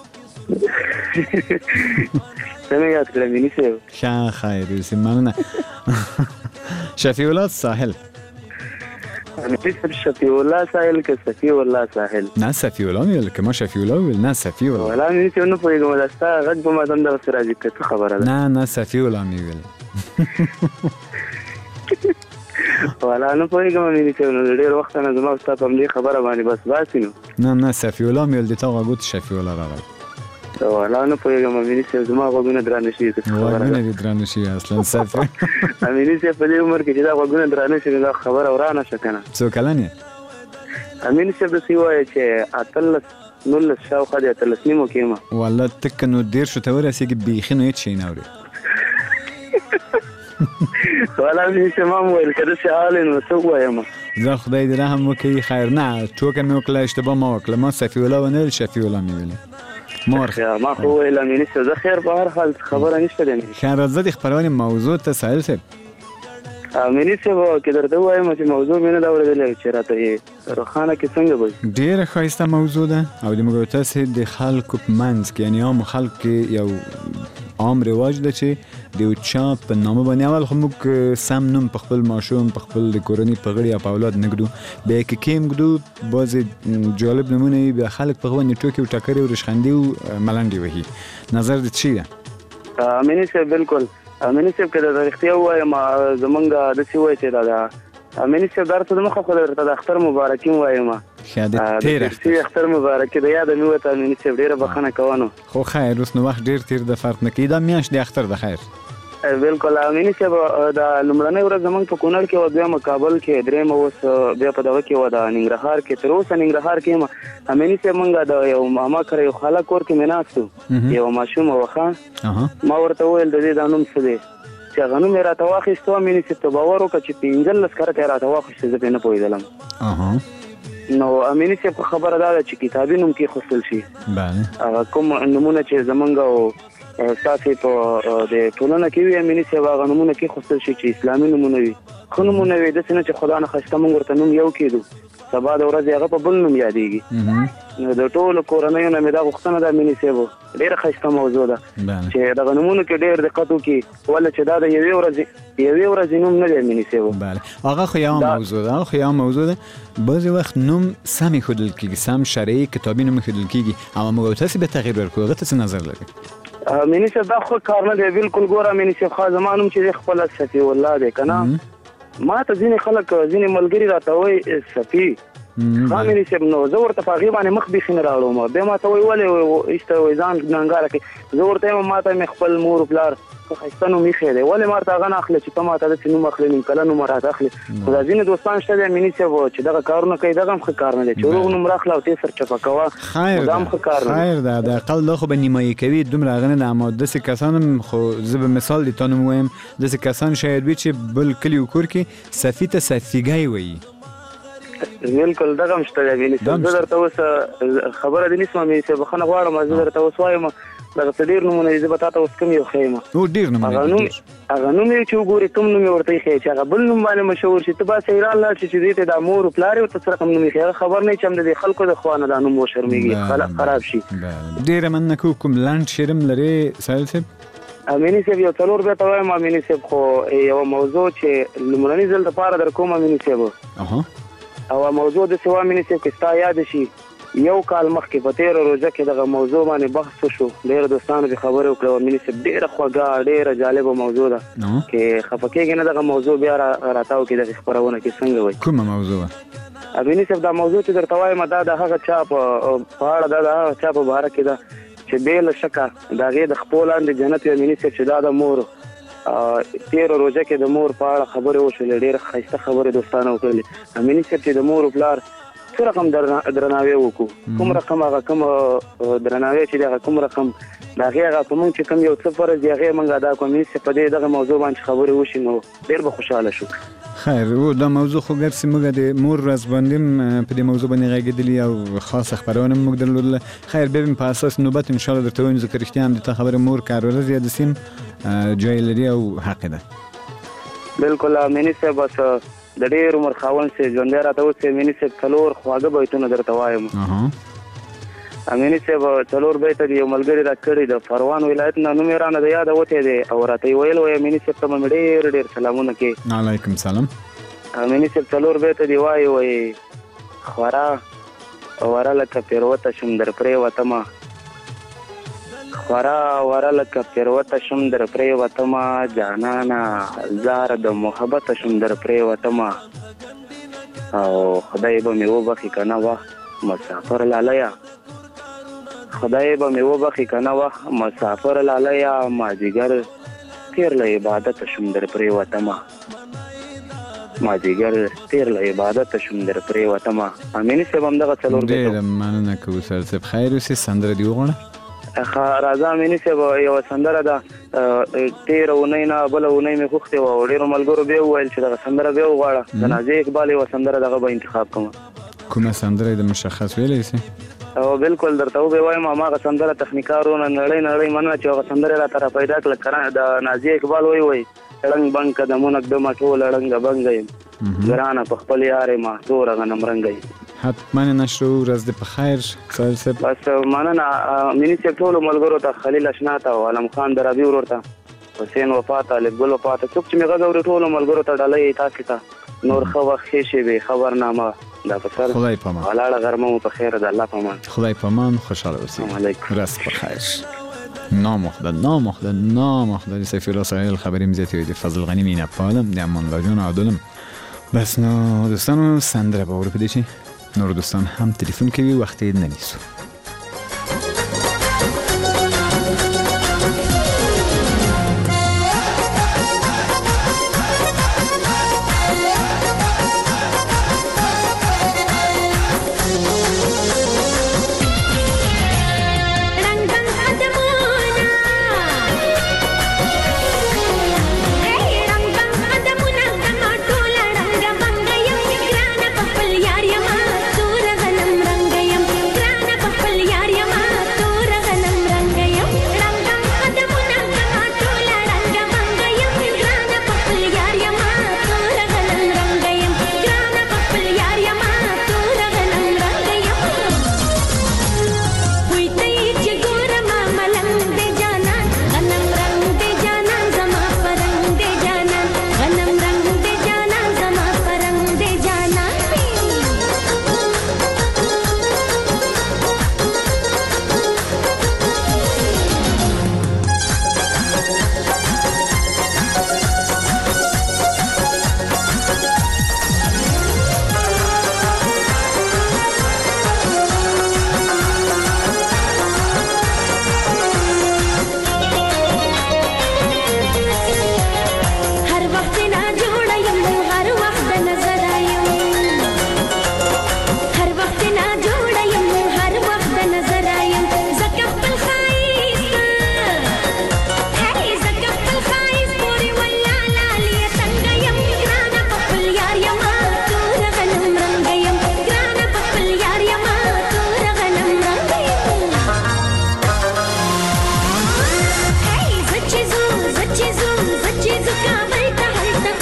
څنګه یاد کړم مینی صاحب؟ ښه خیر اوسې مننه. شفیع الله ساحل شفیع الله ساحل که صفی الله ساحل؟ نه صفی الله ویل که ما شفیع الله ویل نه صفی الله ولا مینی صاحب نه پوهېږم دا ستا غږ به ما دم دغسې راځي که څه خبره ده؟ نه نه صفی الله مې ویل والا نه پوهېږم مینی صاحب نو ډېر وخت نه زما ستا په همدې خبره باندې بس باسي نو. نه نه صفی الله مې ویل د تا غوږو ته شفیع الله راغلی. والا نه پوهېږم مینی صاحب زما غوږونه درانه شوي که څه خبره ده؟ غوږونه دې درانه شوي اصلا صفی مینی صاحب په دې عمر کې چې دا غوږونه درانه شي نو دا خبره ورانه شه که نه. څو کلن یې؟ مینی صاحب داسې ووایه چې اتلس نولس شاوخوا د اتلس نیمو کې یم. والله ته که نو دېرشو ته ورسېږي بیخي نو هېڅ شی نه اورې. والا مینی صاحب ما هم ویل که داسې حال یې نو څه ووایم؟ زه خدای دې رحم وکړي. خیر نه ټوکه مې وکړله اشتباه ما وکړله. ما صفی الله ونه ویل شفیع الله مې ویلې. ما خو ویل مینی صاحب زه خیر په هر حال خبره نشته دی. ښه راځه د خپرونې موضوع ته سایل صاحب. مینی صاحب که درته ووایم چې موضوع مې نه ده اورېدلی چې راته یې روښانه کړي څنګه به وي؟ ډېره ښایسته موضوع ده او د موږ تاسې د خلکو په منځ کې یعنې عامو خلکو کې یو عام رواج ده چې د یو چا په نامه باندې اول خو موږ سم نوم په خپل ماشوم په خپل د کورنۍ په غړي یا په اولاد نه ږدو، بیا یې که کیم ږدو بعضې جالب نومونه وي بیا خلک په هغه باندې ټوکې او ټکرې او رشخندې او ملنډې وهي. نظر دې څه ده؟ مینی صاحب بالکل مینی صاحب که درته رښتیا ووایم زمونږ داسې وایي چې دا ده مینی صاحب درته دمخه خو درته د اختر مبارکي م وایم. ښه د تېر اختر مبارکي د یاده مې وته مینی صاحب ډېره بښنه کوه نو. خو خیر اوس نو وخت ډېر تېر د فرق نه کوي دا میاشت د اختر د خیر. بالکل مینی صاحب د لومړنۍ ورځ زمونږ په کونړ کې وه، دویمه کابل کې، درېیمه اوس بیا په دغه کې وه د ننګرهار کې. تر اوسه ننګرهار کې یم مینی صاحب. مونږ د یو ماما کره یو خاله کور کې مې ناست وو، یو ماشومه وه ښه. ما ورته وویل د دې دا نوم څه دی چې هغه نوم یې راته واخیست. مینی صاحب ته باور وکړه چې پنځلس کرته یې راته واخیست زه پرې نه پوهېدلم. نو مینی صاحب خبره دا ده چې کتابي نوم کېښودل شي. هغه کوم نومونه چې زمونږ ستاسې په د ټولنه کې وي مینی صاحب هغه نومونه کېښودل شي چې اسلامي نومونه وي، ښه نومونه وي، داسې نه چې خدا نه ښایسته مونږ ورته نوم یو کېدو سبا د ورځې هغه په بل نوم یادېږي. نو د ټولو کورنیو نه مې دا غوښتنه ده مینی صاحب، ډېره ښایسته موضوع ده چې دغه نومونو کې ډېر دقت وکړي ولې چې دا د یوې ورځې یوې ورځې نوم نه دی مینی صاحب. هغه خو یوه موضوع ده هغه خو یوه موضوع ده بعضې وخت نوم سم ایښودل کېږي، سم شرعي کتابي نوم ایښودل کېږي اما موږ تاسې به تغییر ورکړو. هغه ته څه نظر لري؟ مینی صاحب دا خو کار نه دی بالکل. ګوره مینی صاحب ښه زما نوم چې دی خپله صفي الله دی که نه. ما ته ځینې خلک ځینې ملګري راته وایي صفي خامنې سم نو زه ورته په غیبه باندې مخ بيخ نه راوړم به ما ته وی ولې ایست ویزان ګنګاره کې زه ورته ما ته خپل مور پلار خاصتنو میخه دی ولې مارته غن اخلي چې په ما ته د سينو مخلي نیم کله نو مراد اخلي خدای ځینې دوستان شته د مینی څه و چې دغه کارونه کوي دغه مخ کار نه دی چې ورو نو مرخلا او تیسر چپا کوا خیر خیر دا د اقل له خو بنیمایي کوي دومره غنه د اماده سي کسانم خو زه به مثال دي تاسو وایم د سي کسان شاید وي چې بل کلی وکور کې سفیته سفیګای وي بالکل دغه مشته دی مینی څه درته اوس خبره دي نسمه مینی څه بخنه غواړم زه درته اوس وایم دغه ډیر نمونه دي به تاسو اوس کوم یو خیمه نو ډیر نمونه دي هغه نو مې چې وګوري کوم نو مې ورته خې چې هغه بل نوم باندې مشهور شي ته با سیران لا چې دې ته د امور پلار او تاسو کوم نو مې خبر نه چم د خلکو د خوانه د نوم شرمېږي خلک خراب شي ډیر من کو کوم لاند شرم لري سایل صاحب امینی صاحب یو څلور به ته وایم امینی صاحب خو یو موضوع چې لمړنی ځل د پاره در کوم امینی صاحب اها او موضوع د سوا امینی صاحب کې ستا یاد شي یو کال مخکې په تیر روزه کې دغه موضوع باندې بحث وشو ډېر دوستانو به خبرې وکړه امینی صاحب ډېره خوږه ډېره جالبه موضوع ده کې خفکیږي نه دغه موضوع بیا راتاو کې د خبرونه کې څنګه وای کومه موضوع امینی صاحب دا موضوع چې درته وایم دا د هغه چا په پاړه دا د هغه چا په باره کې ده چې بیل شکه دا غي د خپل اند جنت امینی صاحب چې دا د مور تیر روزه کې د مور په اړه خبرې وشولې ډېر خاصه خبرې دوستانو وکړلې امینی صاحب چې د مور پلار څه رقم درناوی وکړو کوم رقم هغه کوم درناوی چې هغه کوم رقم دا هغه په مونږ چې کوم یو څه فرض دی هغه مونږ ادا کوو چې په دې دغه موضوع باندې خبرې وشي نو ډېر به خوشاله شو خیر او دا موضوع خو ګر سیمه د مور ورځ باندې په دې موضوع باندې غږیدلی او خاص خبرونه موږ درلودل خیر ببین په اساس نوبت ان شاء الله درته وینم ذکر اختیام د خبره مور کارول زیات سیم جای لري او حق ده بالکل امینی صاحب بس د ډېر عمر خاون سي ژوند راته اوس امینی صاحب څلور خواږه بیتونه درته وایم امینی صاحب څلور بیت دی یو ملګری راکړی د فروان ولایت نه نو میرانه د یاد وته دی او راته ویل وای امینی صاحب ته مې ډېر ډېر سلامونه کې علیکم سلام امینی صاحب څلور بیت دی وای وای خورا ورلکه پیروته شم در پرې وتما خورا ورلکه پیروته شم در پرې وتما جانانا زار د محبت شم در پرې وتما او خدای به مې وبخي کنه وخت مسافر لالیا خدای به مې وبخي کنه وخت مسافر لالیا ما جګر تیر له عبادت شم در پرې وتما ما جګر تیر له عبادت شم در پرې وتما امینی صاحب هم دغه څلور ډېر مننه کوم سر صاحب خیر اوسې سندره دی وغواړه راځه امینی صاحب یو سندره ده تیر اونۍ نه بل اونۍ مې خوښتې وه ډېرو ملګرو بیا وویل چې دغه سندره بیا وغواړه د نازیه اقبال یوه سندره دغه به انتخاب کوم کومه سندره د مشخص ویلی سي او بالکل درته وبې وایم هماغه سندره تخنیکارونه نړۍ نړۍ مننه چې هغه سندره راته را پیدا کړه د نازیه اقبال وی وی رنګ بنګ قدمونه قدمه ټول رنګ بنګ یم ګرانه په خپل یار ما تور غنم رنګ یم حتما نشو ورځ دې په خیر سایل صاحب بس مننه مینی صاحب ټول ملګرو ته خلیل اشنا ته او علم خان درابي ورور ته حسین وفات علي ګل وفات څوک چې میغه غوړ ټول ملګرو ته ډالۍ تاسو ته نور خو وخت شي به خبرنامه دا په سر خدای پامان ولاړه غرمه په خیر د الله پامان خدای پامان خوشاله اوسئ علیکم ورځ په خیر نامخدل نامخدل نامخدل سفیر اسرائیل خبریم زیاتی دی فضل غنی مینه پالم دی امان لاجون عادلم بس نو دوستانو سندره باور پدیشی نور دوستان هم تلفن کوي وخت یې نه نیسو رنگ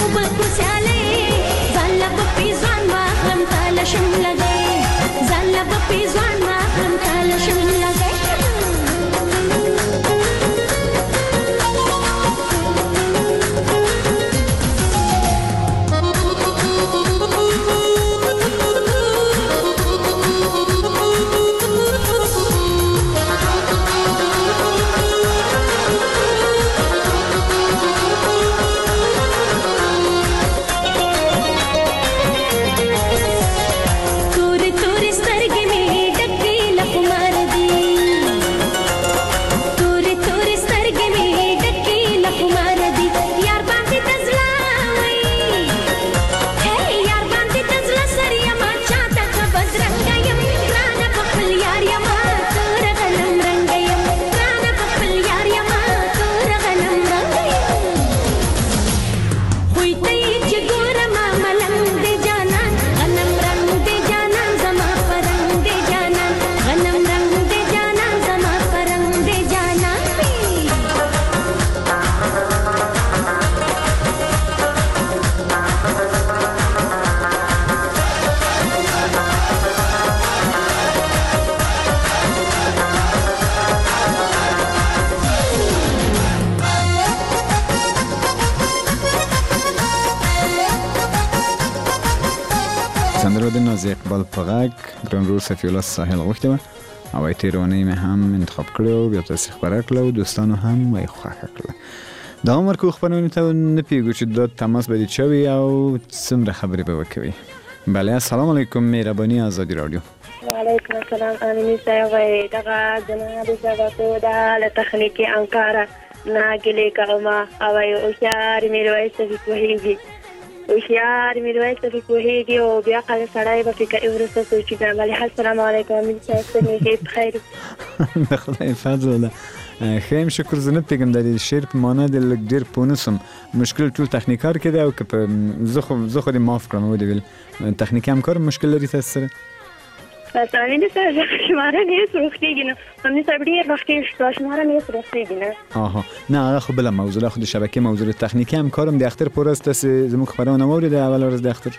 سندره د ناز اقبال په غږ ګران رور صفی الله ساحل غوښته و او ای تیرونه مې هم انتخاب کړو بیا تاسو خبره کړو دوستانو هم وای خوښه کړل دا عمر کو خبرونه ته نه پیګو چې د تماس به دي چوي او څومره خبرې به وکوي بله السلام علیکم مهرباني آزادی رادیو وعلیکم السلام امینی صاحب دغه جناب صاحب ته د تخنیکی انکار ناګلې کومه او او شعر مې روایت کوي وشيار میرویس په کوهیږي او بیا قال سړی به فکر ورسته سوچي نه ولی السلام علیکم امین صاحب ته بخیر خدای فضل خیم شکر زنه پیغام د شعر په معنا د لګډیر پونسم مشکل ټول تخنیکار کړي او که زه خو زه خو د معاف کړم و دی ویل تخنیکی هم کار مشکل لري تاسو سره تاسو امین صاحب شماره نه سرختیږي نه امین صاحب ډیر وخت کې شماره نه سرختیږي نه آها نه هغه خو بل موضوع خو د شبکه موضوع تخنیکی هم کارم د اختر پورست زموږ خبرونه مورید اول ورځ د اختر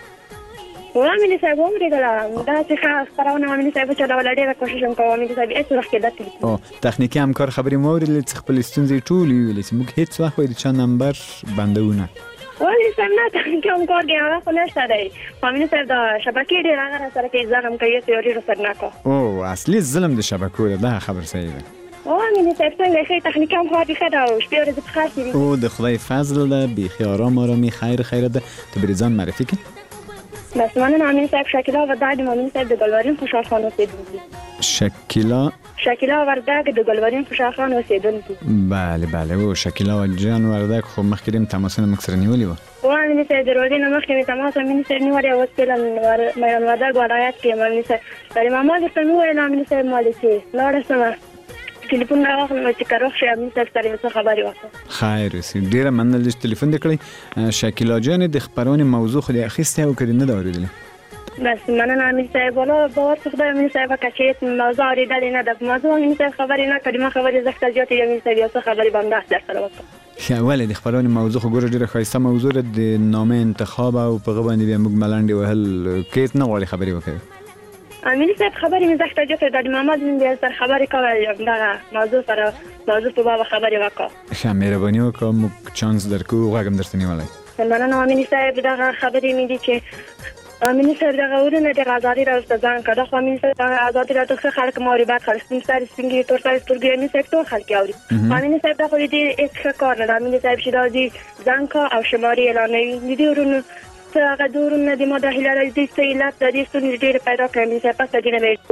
امین صاحب عمر دلا دا څه خبرونه امین صاحب چې دا ولډه کوشش کوم امین صاحب هیڅ وخت کې دته او تخنیکی هم کار خبرې مورید چې خپل ستونزې ټول ویلې چې موږ هیڅ وخت د چا نمبر بندونه ولی سمنا تخنیکی هم کار دی هغه خو نشته دی امین صاحب دا شبکه ډیر هغه سره کې ځان کوي چې ډیر سرناکو او اصلي ظلم د شبکو ده خبر صحیح ده او امین صاحب څنګه خې تخنیکی هم کار دی خدا او شپې ورځې په خاص دي او د خدای فضل ده بی خیارام آرامی خیر خیر ده ته بریزان معرفی کی بس من امین صاحب شکیلا و بعد امین صاحب د ګلوارین خوشحال خان اوسیدونکي شکیلا شکیلا وردک د ګلوارین خوشحال خان اوسیدونکي بله بله او شکیلا جان وردک خو مخکریم تماسونه مکسر نیولی و او امین صاحب درودی نمخکې می تماس امین صاحب نیولی او سپیلن میان وردک ولایت کې امین صاحب در ماما د تنو امین صاحب مالکی لاړ سم ټلیفون راغلی چې کاروخ شه امین صاحب سره څه خبري وکړه خیر سي ډیره مننه چې تلیفون دکړی شکیلا جان د خبرونه موضوع خو د اخیسته او کړي نه دا اوریدل بس مننه امین صاحب ولا باور خدای امین صاحب کچې موضوع اوریدل نه د موضوع امین صاحب خبري نه کړي ما خبري زښت زیات امین صاحب یو څه خبري بنده در سره وکړه خو ولې د خبرونه موضوع خو ګوره ډیره خاصه موضوع د نامه انتخاب او په غوښنه بیا موږ ملانډي وهل کیت نه غواړي خبري وکړي امین صاحب خبرې مې زښت جوته د محمد بن سر خبرې کول دا موضوع سره موضوع په باب خبرې وکړه ښه مهرباني وکړه موږ چانس درکو غواګم درته نیولای مننه امین صاحب دا خبرې مې دي چې امین صاحب دا ورونه د آزادي راځه ځان کړه خو امین صاحب آزادي راځه خلک موري بعد خلک سپین ساري سپینګي تور ساري سترګې امین صاحب ټول خلک اوري امین صاحب دا خو دې هیڅ کار نه امین صاحب چې دا دي ځان کا او شماري اعلان دي ورونه هغه دورونه د مداخله راځي چې علت د دې ستونزې ډېر پیدا کړي چې پس دې نه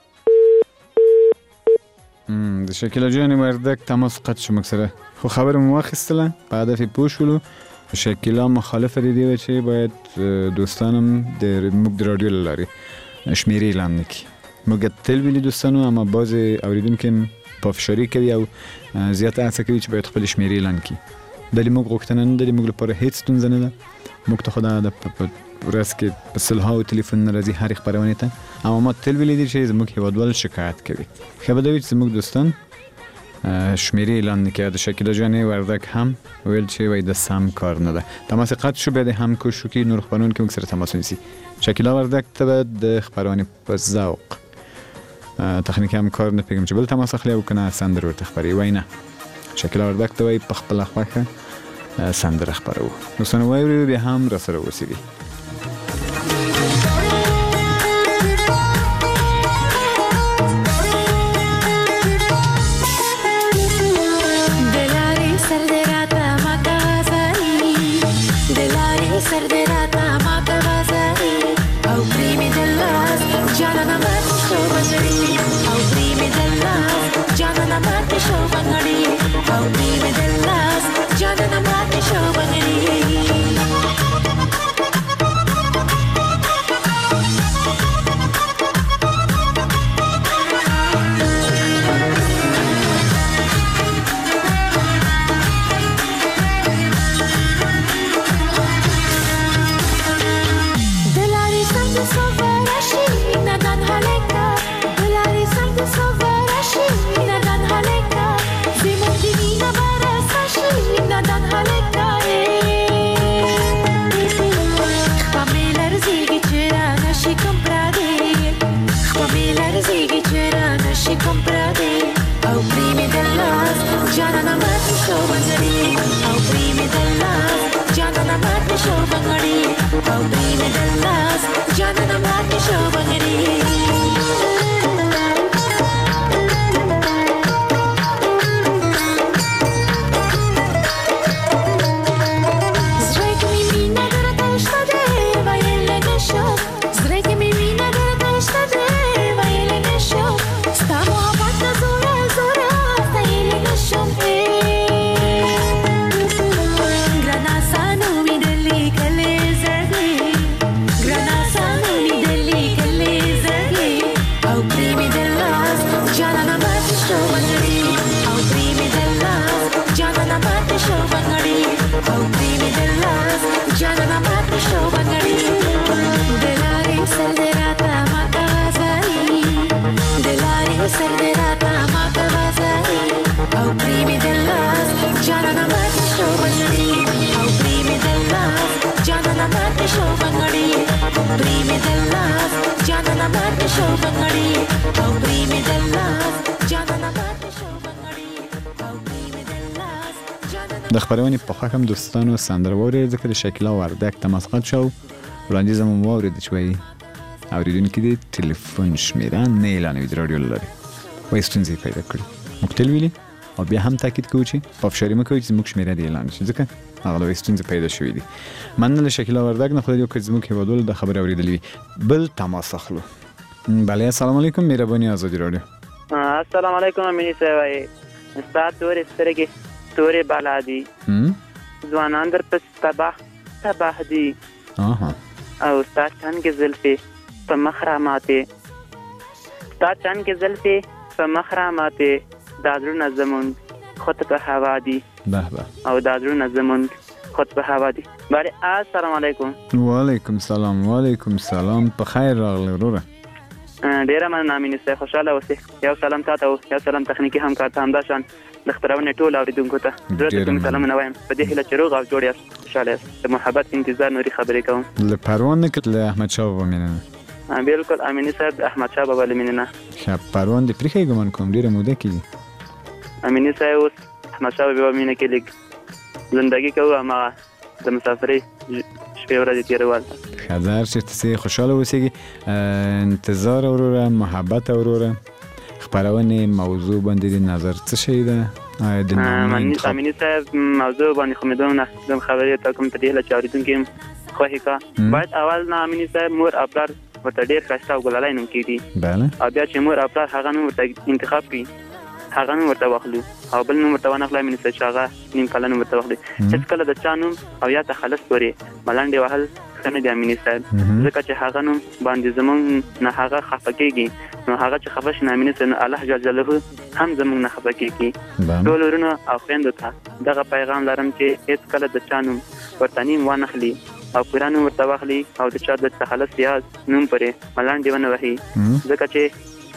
ام د شکیلا جان وردک تماس قطع شو مکسره خو خبر مو واخیستله په هدف پوه شولو شکیلا مخالفه دي چې باید دوستانم د موږ د رادیو لاري شمیرې اعلان نکړي موږ تل ویلي دوستانو اما باز اوریدونکو په فشاری کوي او زیات هڅه کوي چې باید خپل شمیرې اعلان کړي د موږ غوښتنه نه د موږ لپاره هیڅ ستونزه نه ده موږ ته خدای د ورځ کې په سلهاو تلیفون راځي هر خبرونه ته اما ما تل ویلي دي چې زموږ هیوادوال شکایت کوي خبر دوی چې زموږ دوستان شمیرې اعلان کړ د شکیلا جانې وردک هم ویل چې وای د سم کار نه ده تماس قطع شو به د هم کوشو کې نور خبرونه کې موږ سره تماس ونیسي شکیلا وردک ته د خبرونه په ذوق تخنیکی هم کار نه پیګم چې بل تماس اخلي او کنه سندر ورته خبري وای نه شکیلا وردک ته وای په خپل خوخه سندر خبرو نو څنګه وایو به هم را سره وسیدي د خبرونه په حکم دوستانو سندروري ذکر شکیلا وردک تماس قد شو وړاندیز مو مورید چوي اوریدونکو دي ټلیفون شمیره نه اعلان وی رادیو لري وای ستونزې پیدا کړې مکتل ویلي او بیا هم تاکید کوي چې په افشاری مکوي چې موږ شمیره دی اعلان شي ځکه هغه د ستونزې پیدا شوې دي مننه شکیلا وردک نه خو دې کوم زموږ هیوادول د خبر اوریدلې بل تماس اخلو بله السلام علیکم مهرباني آزادی رادیو السلام علیکم امینی صاحب استاد تور سترګې تورې بالا دي ځوانان در پس تباہ تباہ دي او استاد څنګه زلفي په مخراماته استاد څنګه زلفي په مخراماته دادرو نظمون خود په هوا دي به به او دادرو نظمون خود په هوا دي بله السلام علیکم وعلیکم السلام وعلیکم السلام په خیر راغلی وروره ډیره مننه امینی صاحب خوشاله اوسئ یو سلام تاسو او یو سلام تخنیکی همکار ته همداشان د خبرونه ټول اوریدونکو ته زه کوم سلام نه وایم په دې هیله چې روغ او جوړ یاست خوشاله یاست د محبت انتظار نوري خبرې کوم له پروان نه کله احمد شاه بابا مینه بالکل امینی صاحب احمد شاه بابا مینه شپ پروان د پرخې ګمان کوم ډیره موده کې امینی صاحب احمد شاه بابا مینه کې لیک زندگی کوه ما د مسافرۍ شپې ورځې تیرول خزر چې تاسو خوشاله اوسئ انتظار وروره محبت وروره خبرونه موضوع باندې نظر څه شي ده د امینی صاحب موضوع باندې خو مې دومره د خبرې ته کوم ته دی چې اوریدونکو خوښی کا باید اول نه امینی صاحب مور خپل ورته ډیر ښه او ګلالای نوم کیدی بله او بیا چې مور خپل هغه نوم ورته انتخاب کړي هغه نوم ورته واخلو او بل نوم ورته ونخلای امینی صاحب هغه نیم کله نوم ورته واخلي هیڅ کله د چا نوم او یا تخلص پورې ملاندې وهل څنګه دی امینی صاحب ځکه چې هغه نوم باندې زمون نه هغه خفقېږي نو هغه چې خفش نه امینی صاحب الله جل جلاله هم زمون نه خفقېږي ټول ورونه او خويندو ته دغه پیغام لرم چې هیڅ کله د چا نوم ورته نیم ونخلي او قرآن ورته واخلي او د چا د تخلص یا نوم پرې ملاندې ونه وهي ځکه چې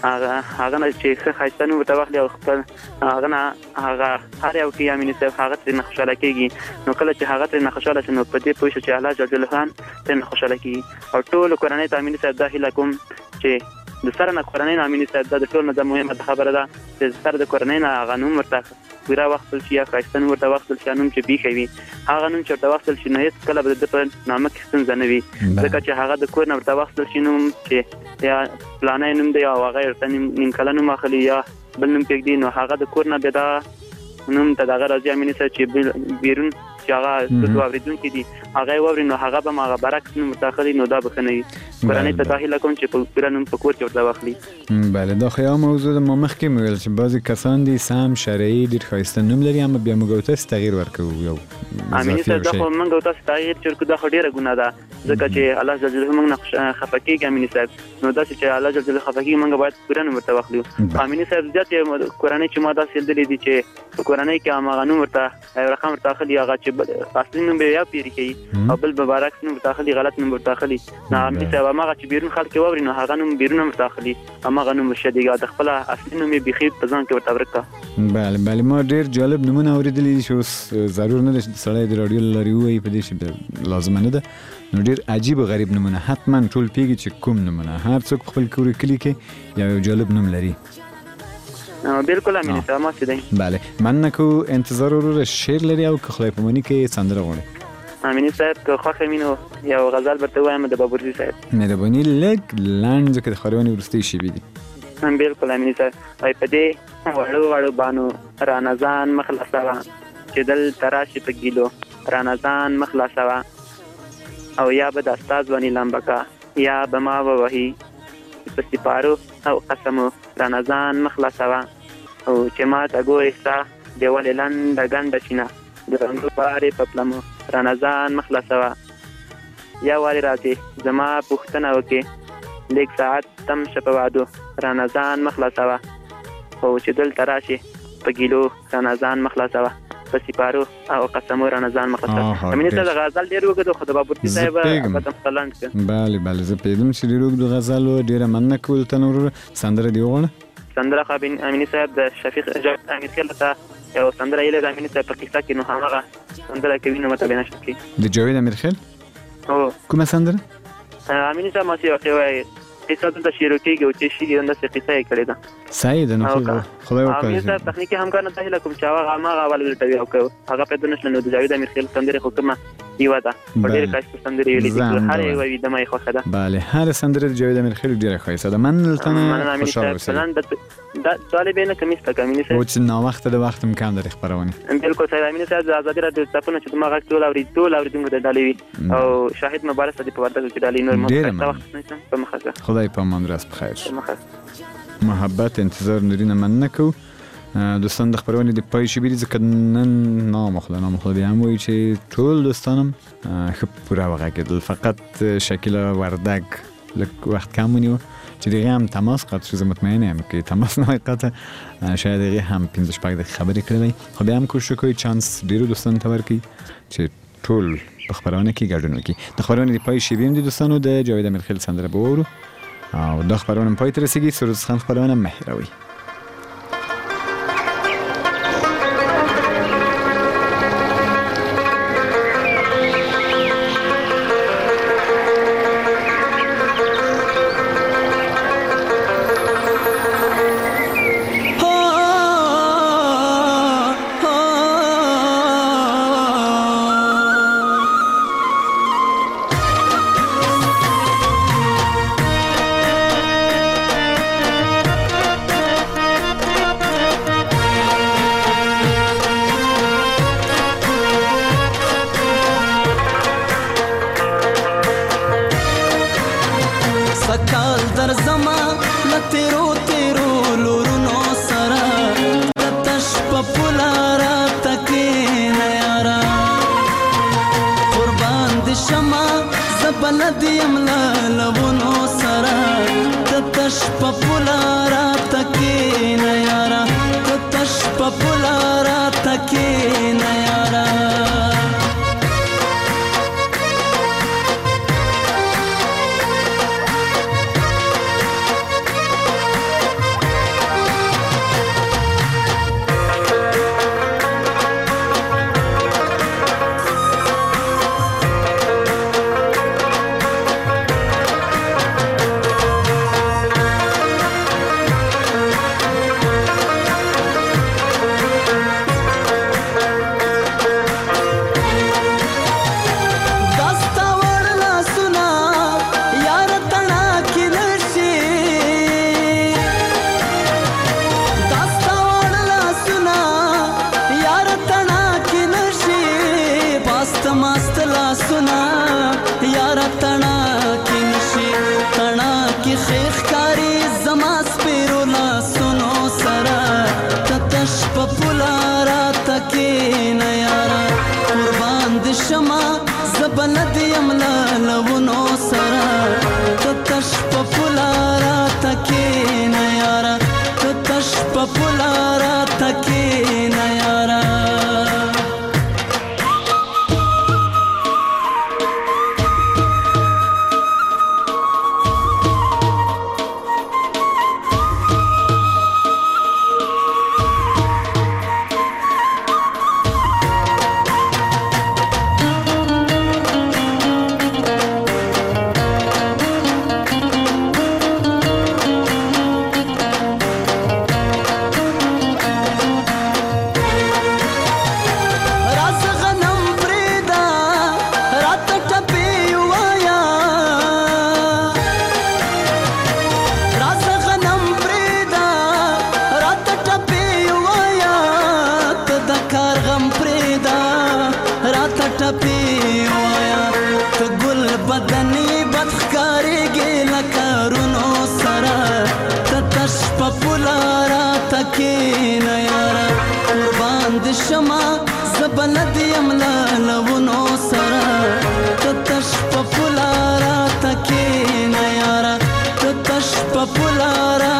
هغه هغه نه چې ښه ښایسته نوم ورته واخلي او خپل هغه نه هغه هر یو کې امین صاحب هغه ترې نه خوشحاله کېږي نو کله چې هغه ترې نه خوشحاله شي نو په دې پوه شو چې الله جل جلاله ترې نه خوشحاله کېږي او ټولو کورنۍ ته امین صاحب دا هیله کوم چې د سره نه کورنۍ نه امین صاحب دا د ټولو نه د مهمه خبره ده چې سره د کورنۍ نه هغه نوم ورته پوره واخیستل شي یا ښایسته نوم ورته واخیستل شي نوم چې بیخی وي هغه نوم چې ورته واخیستل شي نو هېڅکله به د ده په نامه کې ستونزه نه وي ځکه چې هغه د کور نه ورته واخیستل شي نوم چې یا پلانی نوم دی او هغه ورته نیم کله نوم اخلي یا بل نوم کېږدي نو هغه د کور نه بیا دا نوم ته دغه راځي امین صاحب چې بیرون چې هغه د واورېدونکي دي هغه یې واوري نو هغه به هم هغه برعکس نوم ورته اخلي نو دا به ښه نه وي کورنۍ ته دا هیله کوم چې په پوره نوم په کور کې ورته واخلي بله دا خو یو موضوع ده ما مخکې مې ویل چې بعضې کسان دي سم شرعي ډېر ښایسته نوم لري اما بیا موږ او تاسې تغییر ورکوو یو امین صاحب دا خو موږ او تاسې تغییر چې ورکوو دا خو ډېره ګناه ده ځکه چې الله جل جلاله موږ نه خفه کېږي امین صاحب نو داسې چې الله جل جلاله خفه کېږي موږ باید پوره نوم ورته واخلو امین صاحب زیات کورنۍ چې ما داسې لیدلې دي چې په کورنۍ کې هماغه نوم ورته یو رقم ورته اخلي هغه چې اصلي نوم به یا پیری کوي او بل به برعکس نوم ورته اخلي غلط نوم ورته اخلي نو امین صاحب هماغه چې بیرون خلک واوري نو هغه نوم بیرون ورته اخلي هماغه نوم شدیګه د خپل اصلي نوم یې بیخي په ځان کې ورته ورکړه بله بله ما ډېر جالب نومونه اورېدلي دي چې اوس ضرور نه ده چې سړی د راډیو له لارې ووایي په دې چې لازمه نه ده نو ډېر عجیب و غریب نومونه حتما ټول پوهېږي چې کوم نومونه هر څوک په خپل کور کلي کې یو یو جالب نوم لري بالکل امین صاحب ما څه دی بله مننه کوو انتظار وروره شعر لري او که خدای پاماني کې سندره غواړي امین صاحب که خوښه وي نو یو غزل درته ووایم د بابرزي صاحب مهرباني لږ لنډ ځکه د خاروانې وروستۍ شېبې دي بالکل امین صاحب وایي په دې وړو وړو بانو رانه ځان مه خلاصوه چې دلته راشي په ګیلو رانه ځان مه خلاصوه او یا به دا ستا ځواني لمبه کا یا به ما ووهي په سپارو او قسمو رانه ځان مه خلاصوه او چې ما ته ګورې ستا د ولې لنډه ګنډه شینه د رنګو پارې په پلمو رانه ځان مه خلاصوه یا والې راځې زما پوښتنه وکړې لږ ساعت تم شه په وعدو رانه ځان مه خلاصوه او چې دلته راشې په ګیلو رانه ځان مه خلاصوه په سپارو او قسمو رانه ځان مه خلاصوه امین صاحب د غزل ډېر اوږد و خو د بابرزي صاحب بدم څه لنډ کړه بله بله زه پوهېدم چې ډېر اوږد غزل و ډېره مننه کوو له تا نه وروره سندره دې وغواړه سندره خو امین صاحب د شفیق جاوید امیر خیل ته یو سندره یې د امین صاحب په قصه کې نو هماغه سندره کوي نو ماته بیان شي د جاوید امیر خیل هو کومه سندره امین صاحب ما چې وایي قصه دلته شروع کېږي او چې شي همداسې قصه یې کړې ده صحیح ده نو خدای وکړي امین صاحب تخنیکي همکار نه ته هیله کوم چې هغه هماغه اول ولټوي او که هغه پیدا نه شله نو د جاوید امیر خیل سندرې خو کومه یوه ده په ډېرې ښایسته سندرې ویلې دي هر یوه وي دمه یې خوښه ده بله هر سندره د جاوید امیر خیل ډېره ښایسته ده من له تا نه خوشحاله اوسېږم دا سوال یې بیا نه کمیس ته امین صاحب او چې ناوخته د وخت هم کم لري خپرونې بالکل صحیح امین صاحب د ازادي راډیو څپونه چې زما غږ ټول اوري ټول اورېدونکو ته ډالۍ وي او شاهد مبارک صدیق په وردګو کې ډالۍ نور مخته وخت نه شم په مخه خدای په امان راست بخیر محبت انتظار نورینه مننه کوو دوستان د خپرونې د پای شبیري ځکه نن نامخله نامخله بیا هم وایي چې ټول دوستانم ښه پوره وغږېدل فقط شکیلا وردګ لږ وخت کم ونیوه چې دغه هم تماس قطع شو زه مطمئن یم که تماس نه قطع شاید دغه هم پنځه شپږ دقیقې خبرې کړې خو بیا هم کوشش وکړئ چانس ډېرو دوستانو ته ورکړي چې ټول په خپرونه کې ګډون وکړي د خپرونې د پای شیبې هم د دوستانو د جاوید امیر خیل سندره به واورو او دا خپرونه پای ته رسیږي سروز خان خپرونه مه هېروئ زبلد یملا لونو سرا تتش پپولارا تکینا یارا تتش پپولارا